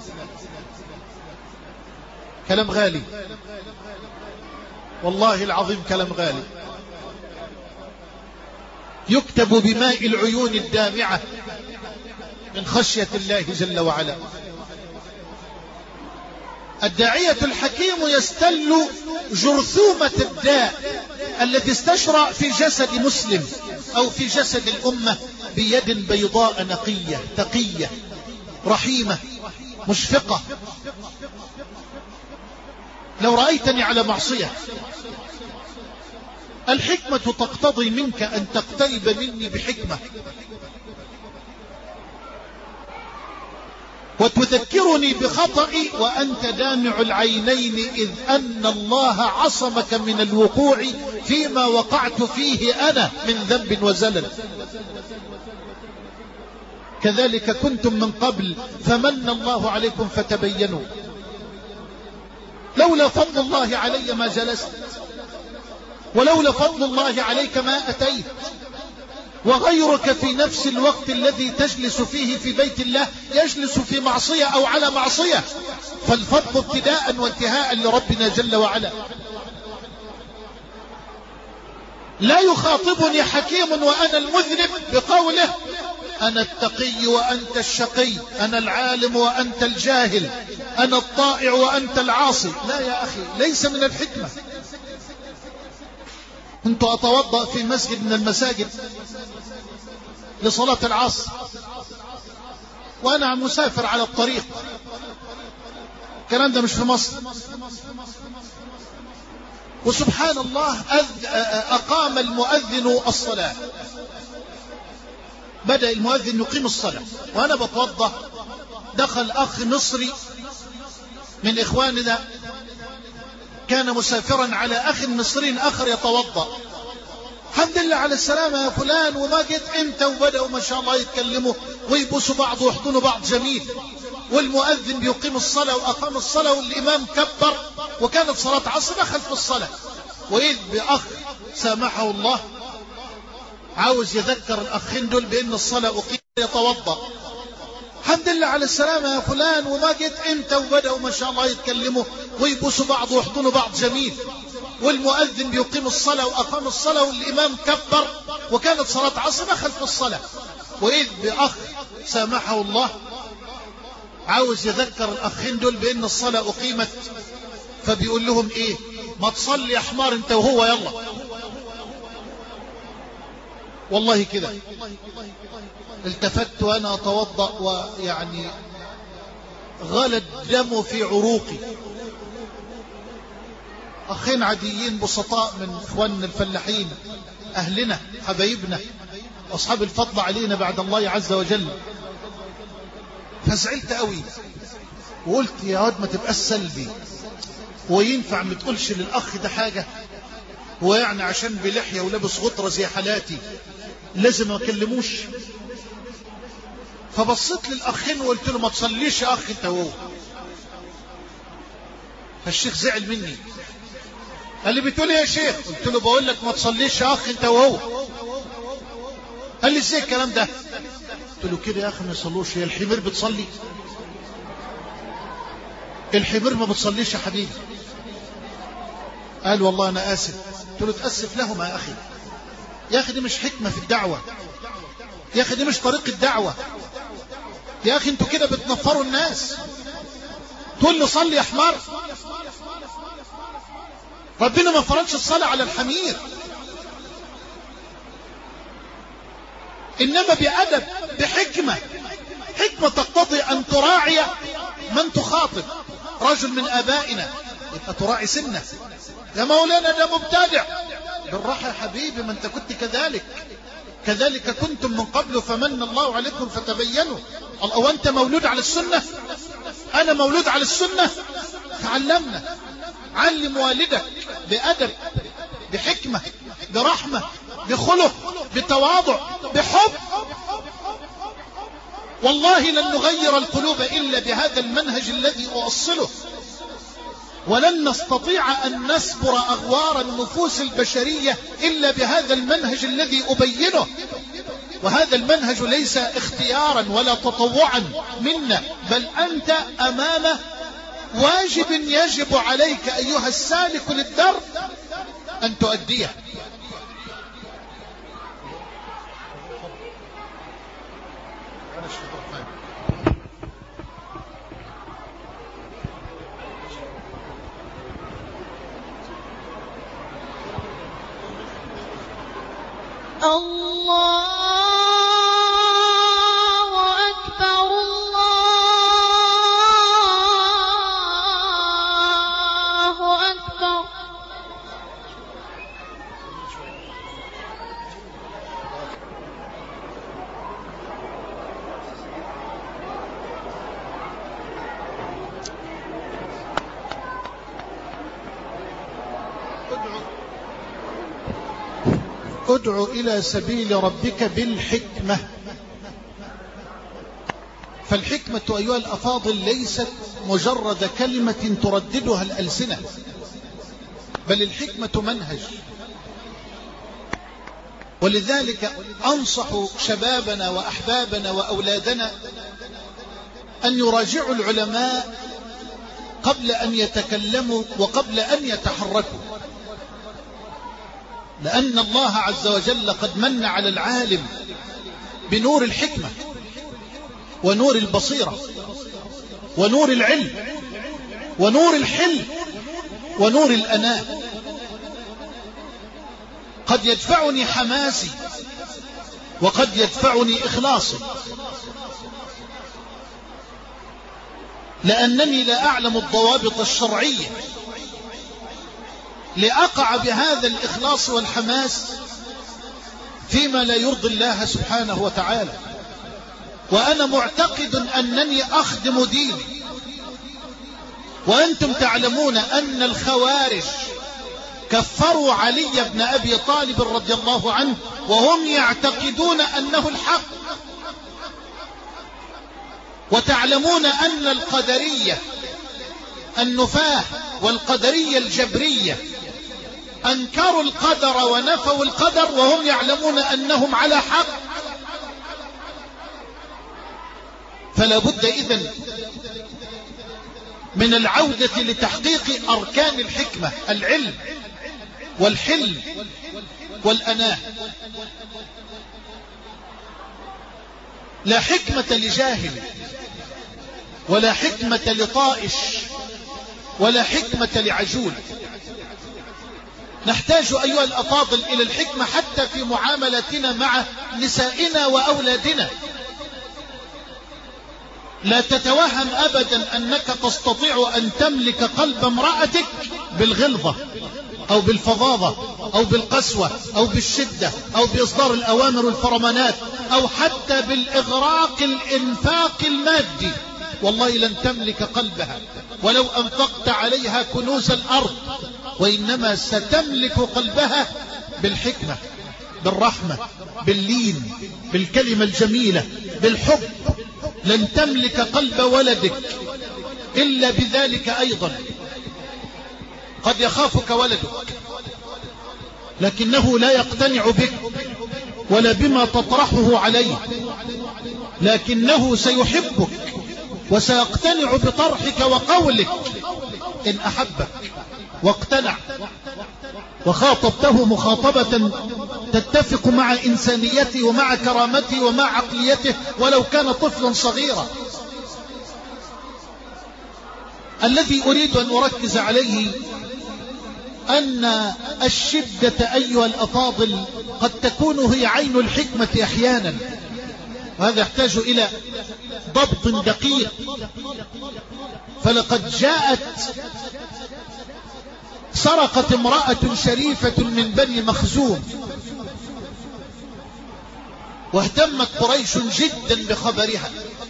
كلام غالي والله العظيم، كلام غالي يكتب بماء العيون الدامعة من خشية الله جل وعلا. الداعية الحكيم يستل جرثومة الداء الذي استشرى في جسد مسلم أو في جسد الأمة بيد بيضاء نقية تقية رحيمة مشفقة. لو رأيتني على معصية، الحكمة تقتضي منك أن تقترب مني بحكمة وتذكرني بخطئي وأنت دامع العينين، إذ أن الله عصمك من الوقوع فيما وقعت فيه أنا من ذنب وزلل. كذلك كنتم من قبل فمن الله عليكم فتبينوا. لولا فضل الله علي ما جلست، ولولا فضل الله عليك ما أتيت، وغيرك في نفس الوقت الذي تجلس فيه في بيت الله يجلس في معصية أو على معصية، فالفضل ابتداء وانتهاء لربنا جل وعلا. لا يخاطبني حكيم وأنا المذنب بقوله أنا التقي وأنت الشقي، أنا العالم وأنت الجاهل، أنا الطائع وأنت العاصي. لا يا أخي، ليس من الحكمة. كنت أتوضأ في مسجد من المساجد لصلاة العصر وأنا مسافر على الطريق، الكلام ده مش في مصر، وسبحان الله أقام المؤذن الصلاة، بدأ المؤذن يقيم الصلاة وأنا بتوضأ، دخل أخ مصري من إخواننا كان مسافرا على أخ مصري آخر يتوضأ. الحمد لله على السلامة يا فلان، وما جيت امتى؟ وبدأوا ما شاء الله يتكلموا ويبوسوا بعض ويحضنوا بعض جميل، والمؤذن بيقيم الصلاة وأقام الصلاة والإمام كبر، وكانت صلاة عصر، دخل في الصلاة، وإذ بأخ سامحه الله عاوز يذكر الأخين دول بأن الصلاة أقيم يتوضأ. الحمد لله على السلامة يا فلان، وما جيت امتى؟ وبدأوا ما شاء الله يتكلموا ويبوسوا بعض ويحضنوا بعض جميل، والمؤذن بيقيم الصلاة وأقام الصلاة والإمام كبر، وكانت صلاة عصر، دخل في الصلاة، وإذ بأخ سامحه الله عاوز يذكر الأخين دول بأن الصلاة أقيمت، فبيقول لهم إيه؟ ما تصلي يا حمار أنت وهو، يلا. والله كده التفت وأنا أتوضأ ويعني غلى الدم في عروقي. أخين عاديين بسطاء من إخواننا الفلاحين، أهلنا حبايبنا أصحاب الفضل علينا بعد الله عز وجل. فزعلت قوي وقلت يا واد ما تبقى سلبي، وينفع ما تقولش للأخ ده حاجة؟ هو يعني عشان بلحية ولابس غطرة زي حالاتي لازم ما اكلموش؟ فبصيت للأخين وقلت له ما تصليش يا أخ انت وهو. فالشيخ زعل مني، قال لي بتقول ايه يا شيخ؟ قلت له بقول لك ما تصليش يا أخ انت وهو. قال لي ازاي الكلام ده؟ قلت له كده يا أخي ما يصلوش، هي الحمير بتصلي؟ الحمير ما بتصليش يا حبيبي. قال والله أنا آسف. قلت له تأسف لهما يا أخي، يا أخي دي مش حكمة في الدعوة، يا أخي دي مش طريق الدعوة. يا أخي أنتوا كده بتنفروا الناس. تقول له صلي يا حمار. ربنا ما فرضش الصلاة على الحمير، إنما بأدب بحكمة. حكمة تقتضي أن تراعي من تخاطب. رجل من آبائنا يبقى تراعي سنه. يا مولانا ده مبتدع. بالراحة يا حبيبي، ما أنت كنت كذلك كنتم من قبل فمن الله عليكم فتبينوا. أو أنت مولود على السنة؟ أنا مولود على السنة. تعلمنا. علم والدك بأدب، بحكمة، برحمة، بخلق، بتواضع، بحب. والله لن نغير القلوب إلا بهذا المنهج الذي أؤصله، ولن نستطيع أن نسبر أغوار النفوس البشرية إلا بهذا المنهج الذي أبينه. وهذا المنهج ليس اختيارا ولا تطوعا منا، بل أنت أمام واجب يجب عليك أيها السالك للدرب أن تؤديه. الله أكبر الله أكبر. ادع إلى سبيل ربك بالحكمة. فالحكمة أيها الأفاضل ليست مجرد كلمة ترددها الألسنة، بل الحكمة منهج. ولذلك أنصح شبابنا وأحبابنا وأولادنا أن يراجعوا العلماء قبل أن يتكلموا وقبل أن يتحركوا، لأن الله عز وجل قد من على العالم بنور الحكمة ونور البصيرة ونور العلم ونور الحلم ونور الأناء. قد يدفعني حماسي وقد يدفعني إخلاصي، لأنني لا أعلم الضوابط الشرعية لأقع بهذا الإخلاص والحماس فيما لا يرضي الله سبحانه وتعالى. وأنا معتقد أنني أخدم ديني، وأنتم تعلمون أن الخوارج كفروا علي بن أبي طالب رضي الله عنه وهم يعتقدون أنه الحق. وتعلمون أن القدرية النفاة والقدرية الجبرية أنكروا القدر ونفوا القدر وهم يعلمون أنهم على حق. فلا بد إذن من العودة لتحقيق أركان الحكمة: العلم والحلم والأناة. لا حكمة لجاهل، ولا حكمة لطائش، ولا حكمة لعجول. نحتاج أيها الأفاضل إلى الحكمة حتى في معاملتنا مع نسائنا وأولادنا. لا تتوهم أبدا أنك تستطيع أن تملك قلب امرأتك بالغلظة أو بالفظاظة أو بالقسوة أو بالشدة أو بإصدار الأوامر والفرمانات أو حتى بالإغراق الإنفاق المادي. والله لن تملك قلبها ولو أنفقت عليها كنوز الأرض، وإنما ستملك قلبها بالحكمة، بالرحمة، باللين، بالكلمة الجميلة، بالحب. لن تملك قلب ولدك إلا بذلك أيضا. قد يخافك ولدك لكنه لا يقتنع بك ولا بما تطرحه عليه، لكنه سيحبك وسيقتنع بطرحك وقولك إن أحبك. واقتنع، وخاطبته مخاطبة تتفق مع إنسانيته ومع كرامته ومع عقليته ولو كان طفلا صغيرا. الذي أريد أن أركز عليه أن الشدة أيها الأفاضل قد تكون هي عين الحكمة أحيانا، وهذا يحتاج إلى ضبط دقيق. فلقد سرقت امرأة شريفة من بني مخزوم، واهتمت قريش جدا بخبرها،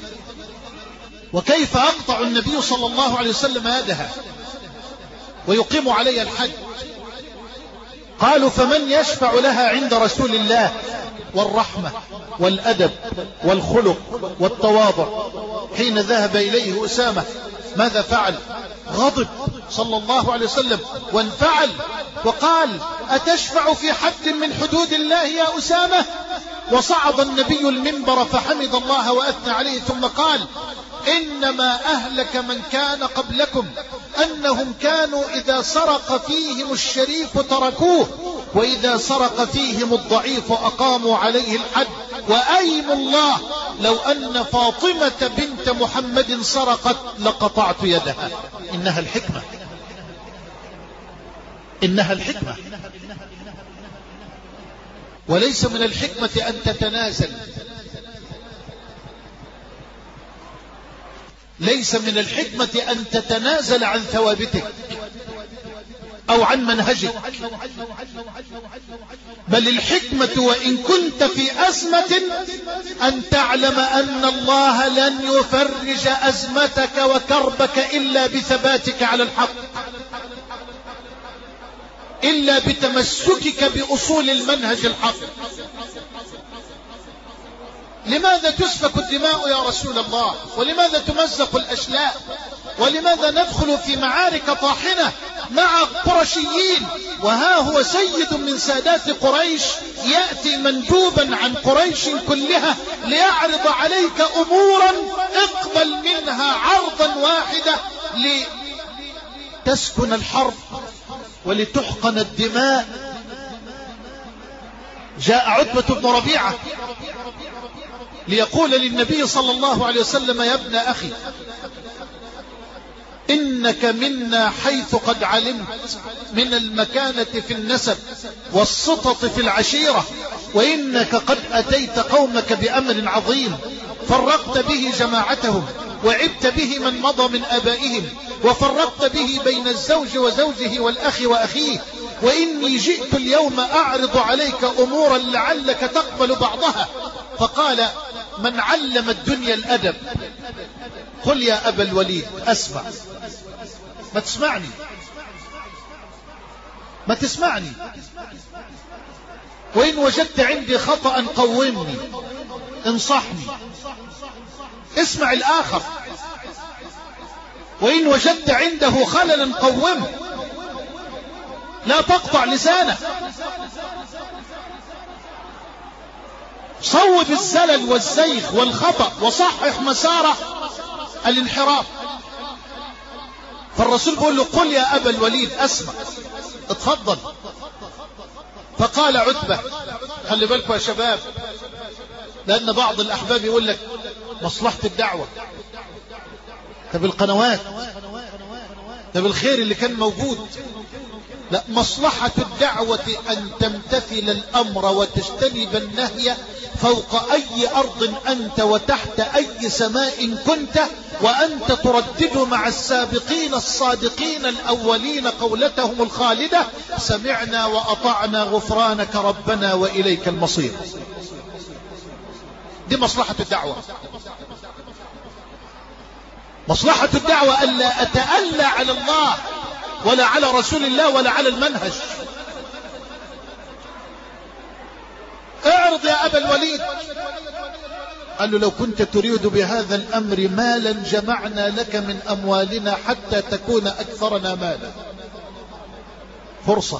وكيف أقطع النبي صلى الله عليه وسلم يدها ويقيم عليها الحج. قالوا فمن يشفع لها عند رسول الله؟ والرحمة والأدب والخلق والتواضع. حين ذهب إليه أسامة ماذا فعل؟ غضب صلى الله عليه وسلم وانفعل وقال أتشفع في حد من حدود الله يا أسامة؟ وصعد النبي المنبر فحمد الله وأثنى عليه ثم قال إنما أهلك من كان قبلكم أنهم كانوا إذا سرق فيهم الشريف تركوه، وإذا سرق فيهم الضعيف أقاموا عليه الحد. وأيم الله لو أن فاطمة بنت محمد سرقت لقطعت يدها. إنها الحكمة، إنها الحكمة. وليس من الحكمة أن تتنازل، ليس من الحكمة أن تتنازل عن ثوابتك أو عن منهجك، بل الحكمة وإن كنت في أزمة أن تعلم أن الله لن يفرج أزمتك وكربك إلا بثباتك على الحق، إلا بتمسكك بأصول المنهج الحق. لماذا تسفك الدماء يا رسول الله؟ ولماذا تمزق الأشلاء؟ ولماذا ندخل في معارك طاحنة مع قرشيين؟ وها هو سيد من سادات قريش يأتي مندوبا عن قريش كلها ليعرض عليك أمورا اقبل منها عرضا واحدة لتسكن الحرب ولتحقن الدماء. جاء عتبة بن ربيعة ليقول للنبي صلى الله عليه وسلم يا ابن أخي إنك منا حيث قد علمت من المكانة في النسب والسطط في العشيرة، وإنك قد أتيت قومك بأمر عظيم فرقت به جماعتهم وعبت به من مضى من آبائهم وفرقت به بين الزوج وزوجه والأخ وأخيه، وإني جئت اليوم أعرض عليك أمورا لعلك تقبل بعضها. فقال من علم الدنيا الأدب؟ قل يا أبا الوليد أسمع. ما تسمعني، ما تسمعني. وإن وجدت عندي خطأ قومني انصحني، اسمع الآخر. وإن وجدت عنده خللا قومه، لا تقطع لسانه. صوب الزلل والزيغ والخطأ وصحح مساره الانحراف. فالرسول بيقول له قل يا أبا الوليد أسمع، اتفضل. فقال عتبة، خلي بالكم يا شباب، لأن بعض الأحباب يقول لك مصلحة الدعوة، طب القنوات، طب الخير اللي كان موجود. لا، مصلحة الدعوة أن تمتثل الأمر وتجتنب النهي فوق أي أرض أنت وتحت أي سماء كنت، وأنت تردد مع السابقين الصادقين الأولين قولتهم الخالدة سمعنا وأطعنا غفرانك ربنا وإليك المصير. دي مصلحة الدعوة. مصلحة الدعوة ألا أتألى على الله ولا على رسول الله ولا على المنهج. اعرض يا أبا الوليد. قال له لو كنت تريد بهذا الأمر مالا جمعنا لك من أموالنا حتى تكون أكثرنا مالا. فرصة.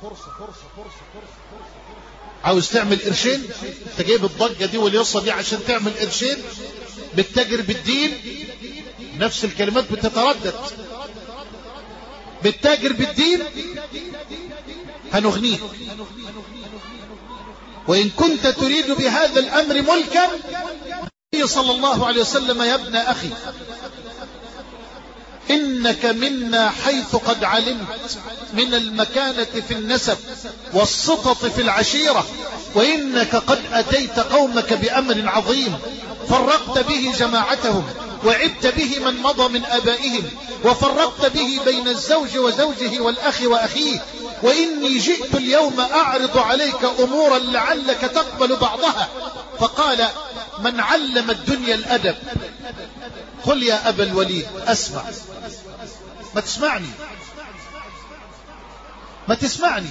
عاوز تعمل قرشين؟ انت جايب الضجة دي واليصة دي عشان تعمل قرشين؟ بتتاجر بالدين؟ نفس الكلمات بتتردد. بالتاجر بالدين هنغنيك. وإن كنت تريد بهذا الأمر ملكا، النبي صلى الله عليه وسلم: يا ابن أخي إنك منا حيث قد علمت من المكانة في النسب والسطط في العشيرة، وإنك قد أتيت قومك بأمر عظيم فرقت به جماعتهم وعبت به من مضى من آبائهم، وفرقت به بين الزوج وزوجه والأخ وأخيه، وإني جئت اليوم أعرض عليك أمورا لعلك تقبل بعضها. فقال: من علم الدنيا الأدب؟ قل يا أبا الوليد أسمع. ما تسمعني، ما تسمعني.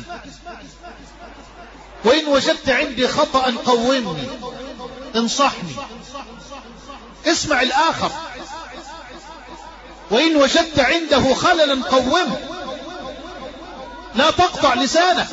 وإن وجدت عندي خطأ قومني، انصحني، اسمع الآخر. وإن وجدت عنده خللا قومه، لا تقطع لسانه.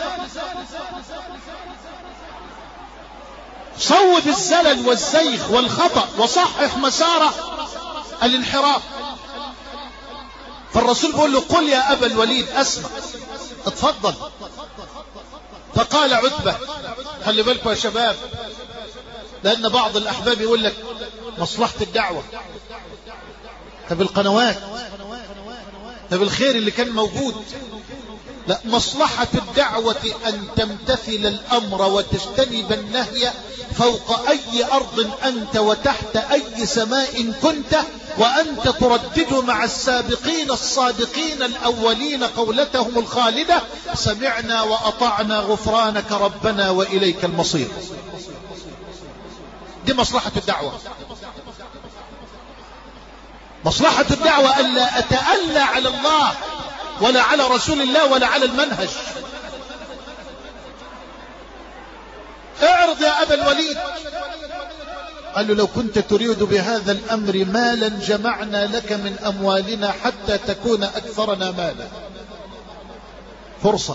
صوب الزلل والزيغ والخطأ وصحح مسار الانحراف. فالرسول بيقول له: قل يا أبا الوليد أسمع، اتفضل. فقال عتبة، خلي بالكم يا شباب، لأن بعض الأحباب يقول لك مصلحة الدعوة، طب القنوات، طب الخير اللي كان موجود. لا، مصلحة الدعوة أن تمتثل الأمر وتجتنب النهي فوق أي أرض أنت وتحت أي سماء كنت، وأنت تردد مع السابقين الصادقين الأولين قولتهم الخالدة: سمعنا وأطعنا غفرانك ربنا وإليك المصير. دي مصلحة الدعوة. مصلحة الدعوة ألا أتألى على الله ولا على رسول الله ولا على المنهج. اعرض يا أبا الوليد. قال له: لو كنت تريد بهذا الأمر مالا جمعنا لك من أموالنا حتى تكون أكثرنا مالا. فرصة.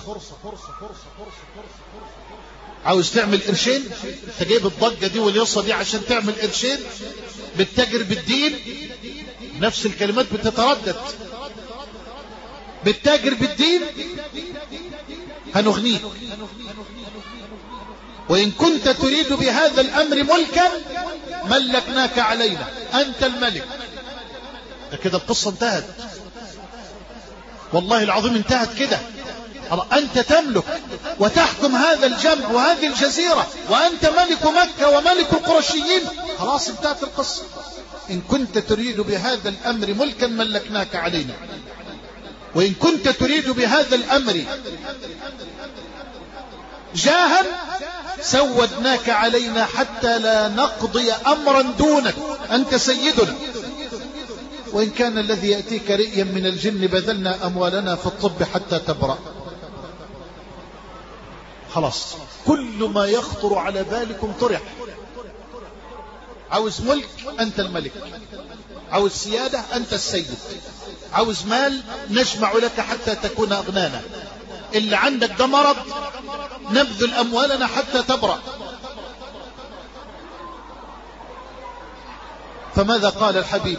عاوز تعمل قرشين؟ انت جايب الضجة دي واليصة دي عشان تعمل قرشين؟ بالتاجر بالدين نفس الكلمات بتتردد. بالتاجر بالدين هنغنيك. وإن كنت تريد بهذا الأمر ملكا ملكناك علينا، أنت الملك. كده القصة انتهت، والله العظيم انتهت كده. أنت تملك وتحكم هذا الجمع وهذه الجزيرة، وأنت ملك مكة وملك القرشيين. خلاص انتهت القصة. إن كنت تريد بهذا الأمر ملكا ملكناك علينا، وإن كنت تريد بهذا الأمر جاها سودناك علينا حتى لا نقضي أمرا دونك، أنت سيدنا. وإن كان الذي يأتيك رئيا من الجن بذلنا أموالنا في الطب حتى تبرأ. خلاص، كل ما يخطر على بالكم طرح. عاوز ملك؟ أنت الملك. عاوز سيادة؟ أنت السيد. عاوز مال؟ نجمع لك حتى تكون أغنانا. اللي عندك ده مرض، نبذل أموالنا حتى تبرأ. فماذا قال الحبيب؟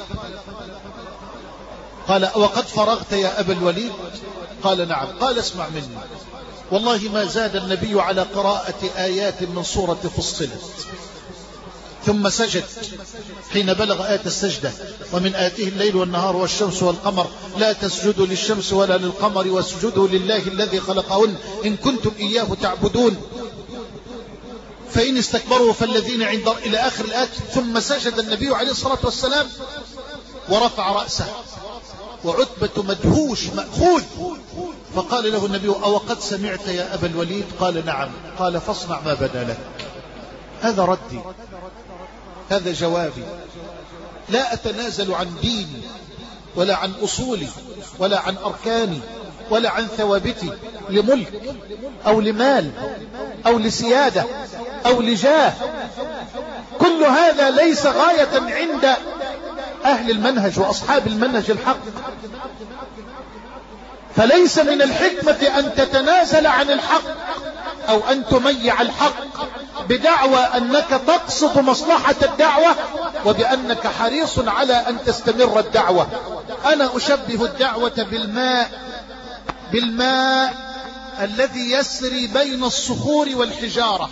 قال: وقد فرغت يا أبا الوليد؟ قال: نعم. قال: اسمع مني، والله ما زاد النبي على قراءة آيات من سورة فصلت، ثم سجد حين بلغ آية السجدة: ومن آياته الليل والنهار والشمس والقمر لا تسجدوا للشمس ولا للقمر واسجدوا لله الذي خلقهن إن كنتم إياه تعبدون فإن استكبروا فالذين عند إلى آخر الآيات. ثم سجد النبي عليه الصلاة والسلام ورفع رأسه، وعتبة مدهوش مأخوذ. فقال له النبي: أو قد سمعت يا أبا الوليد؟ قال: نعم. قال: فاصنع ما بدا لك. هذا ردي، هذا جوابي. لا أتنازل عن ديني ولا عن أصولي ولا عن أركاني ولا عن ثوابتي لملك أو لمال أو لسيادة أو لجاه. كل هذا ليس غاية عند أهل المنهج وأصحاب المنهج الحق. فليس من الحكمة أن تتنازل عن الحق أو أن تميع الحق بدعوى أنك تقصد مصلحة الدعوة وبأنك حريص على أن تستمر الدعوة. أنا أشبه الدعوة بالماء بالماء الذي يسري بين الصخور والحجارة.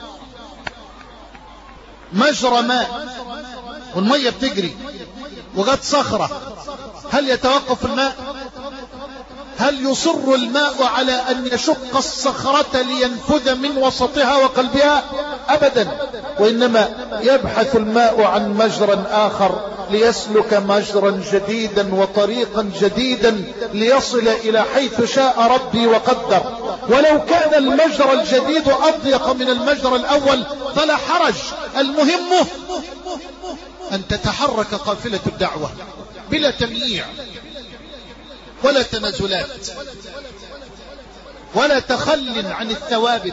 مجرى ماء والمية بتجري وجت صخرة، هل يتوقف الماء؟ هل يصر الماء على أن يشق الصخرة لينفذ من وسطها وقلبها؟ أبدا، وإنما يبحث الماء عن مجرى آخر ليسلك مجرا جديدا وطريقا جديدا ليصل إلى حيث شاء ربي وقدر. ولو كان المجرى الجديد أضيق من المجرى الأول فلا حرج، المهم أن تتحرك قافلة الدعوة بلا تمييع ولا تنازلات ولا تخل عن الثوابت.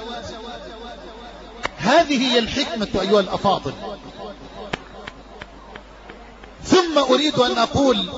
هذه هي الحكمة أيها الأفاضل. ثم أريد أن أقول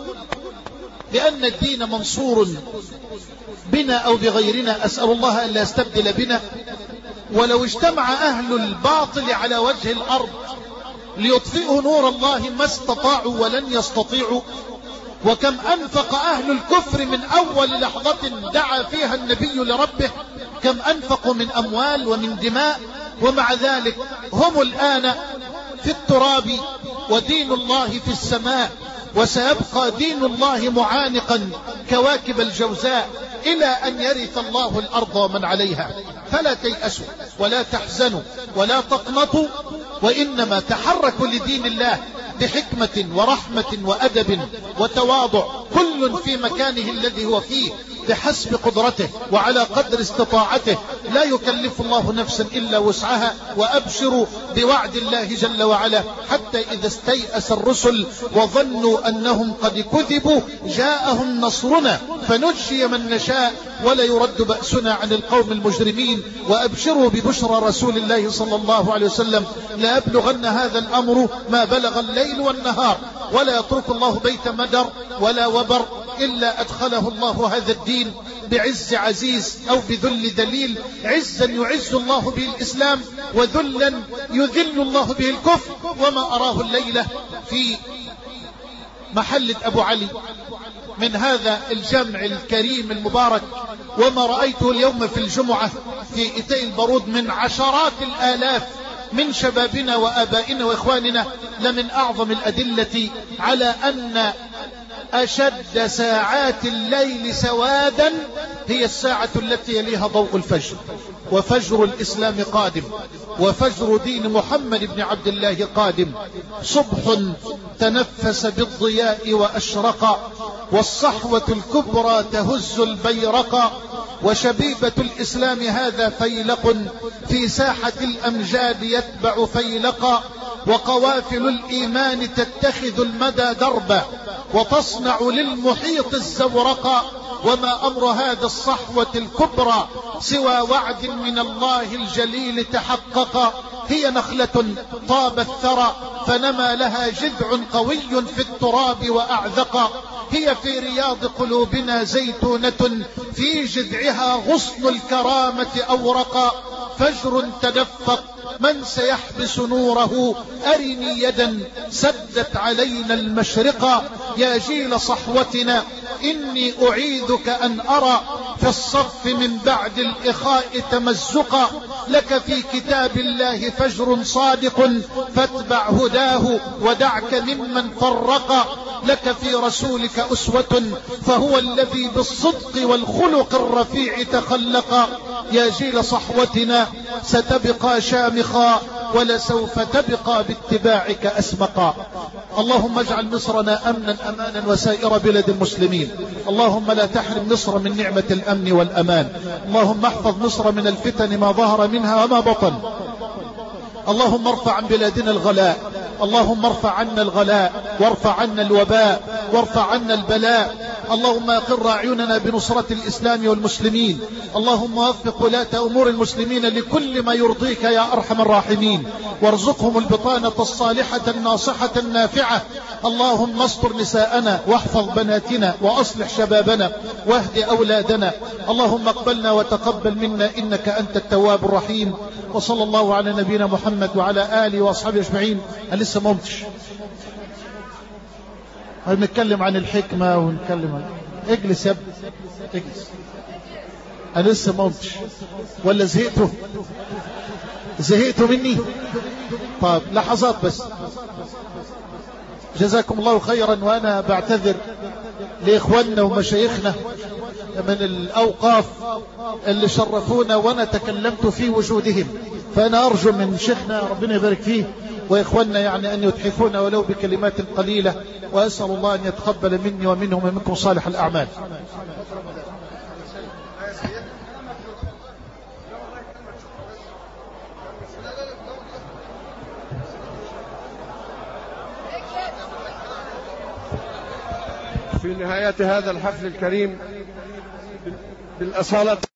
بأن الدين منصور بنا أو بغيرنا، أسأل الله أن لا يستبدل بنا. ولو اجتمع أهل الباطل على وجه الأرض ليطفئوا نور الله ما استطاعوا ولن يستطيعوا. وكم أنفق أهل الكفر من أول لحظة دعا فيها النبي لربه، كم أنفقوا من أموال ومن دماء، ومع ذلك هم الآن في التراب ودين الله في السماء. وسيبقى دين الله معانقا كواكب الجوزاء إلى أن يرث الله الأرض ومن عليها. فلا تيأسوا ولا تحزنوا ولا تقنطوا، وإنما تحركوا لدين الله بحكمة ورحمة وأدب وتواضع، كل في مكانه الذي هو فيه بحسب قدرته وعلى قدر استطاعته، لا يكلف الله نفسا إلا وسعها. وأبشروا بوعد الله جل وعلا، حتى إذا استيأس الرسل وظنوا أنهم قد كذبوا جاءهم نصرنا فنجي من نشاء ولا يرد بأسنا عن القوم المجرمين. وأبشروا ببشرى رسول الله صلى الله عليه وسلم، لا يبلغن هذا الأمر ما بلغ الليل والنهار، ولا يترك الله بيت مدر ولا وبر إلا أدخله الله هذا الدين بعز عزيز أو بذل ذليل. عزا يعز الله به الإسلام، وذلا يذل الله به الكفر. وما أراه الليلة في محلة أبو علي من هذا الجمع الكريم المبارك، وما رأيته اليوم في الجمعة في إتي البارود من عشرات الآلاف من شبابنا وآبائنا وإخواننا، لمن أعظم الأدلة على أن أشد ساعات الليل سوادا هي الساعة التي يليها ضوء الفجر. وفجر الإسلام قادم، وفجر دين محمد بن عبد الله قادم. صبح تنفس بالضياء وأشرق، والصحوة الكبرى تهز البيرق، وشبيبة الإسلام هذا فيلق في ساحة الأمجاد يتبع فيلقا. وقوافل الإيمان تتخذ المدى دربا، وتصنع للمحيط الزورقا. وما أمر هذا الصحوة الكبرى سوى وعد من الله الجليل تحقق. هي نخلة طاب الثرى فنما لها جذع قوي في التراب وأعذق. هي في رياض قلوبنا زيتونة في جذعها غصن الكرامة أورقا. فجر تدفق من سيحبس نوره، أرني يدا سدت علينا المشرقا. يا جيل صحوتنا إني أعيذك أن أرى في الصف من بعد الإخاء تمزقا. لك في كتاب الله فجر صادق فاتبع هداه ودعك ممن فرقا. لك في رسولك أسوة فهو الذي بالصدق والخلق الرفيع تخلقا. يا جيل صحوتنا ستبقى شامخا ولسوف تبقى باتباعك أسبقا. اللهم اجعل مصرنا أمنا أمانا وسائر بلد المسلمين. اللهم لا تحرم مصر من نعمة الأمن والأمان. اللهم احفظ مصر من الفتن ما ظهر منها وما بطن. اللهم ارفع عن بلادنا الغلاء، اللهم ارفع عنا الغلاء، وارفع عنا الوباء، وارفع عنا البلاء. اللهم اقر أعيننا بنصرة الإسلام والمسلمين. اللهم وفق ولاة أمور المسلمين لكل ما يرضيك يا أرحم الراحمين، وارزقهم البطانة الصالحة الناصحة النافعة. اللهم استر نساءنا واحفظ بناتنا وأصلح شبابنا واهد أولادنا. اللهم اقبلنا وتقبل منا إنك أنت التواب الرحيم. وصلى الله على نبينا محمد وعلى آله وأصحابه أجمعين. أنا لسه ما قمتش، هنتكلم عن الحكمة ونتكلم عن اجلس يا ابني اجلس. انا لسه ما قمتش ولا زهقتوا مني؟ طيب لحظات بس. جزاكم الله خيرا. وانا بعتذر لاخواننا ومشايخنا من الاوقاف اللي شرفونا وانا تكلمت في وجودهم، فانا ارجو من شيخنا ربنا يبارك فيه واخواننا يعني ان يتحفونا ولو بكلمات قليلة، واسال الله ان يتقبل مني ومنهم ومنكم صالح الاعمال. في نهاية هذا الحفل الكريم بالأصالة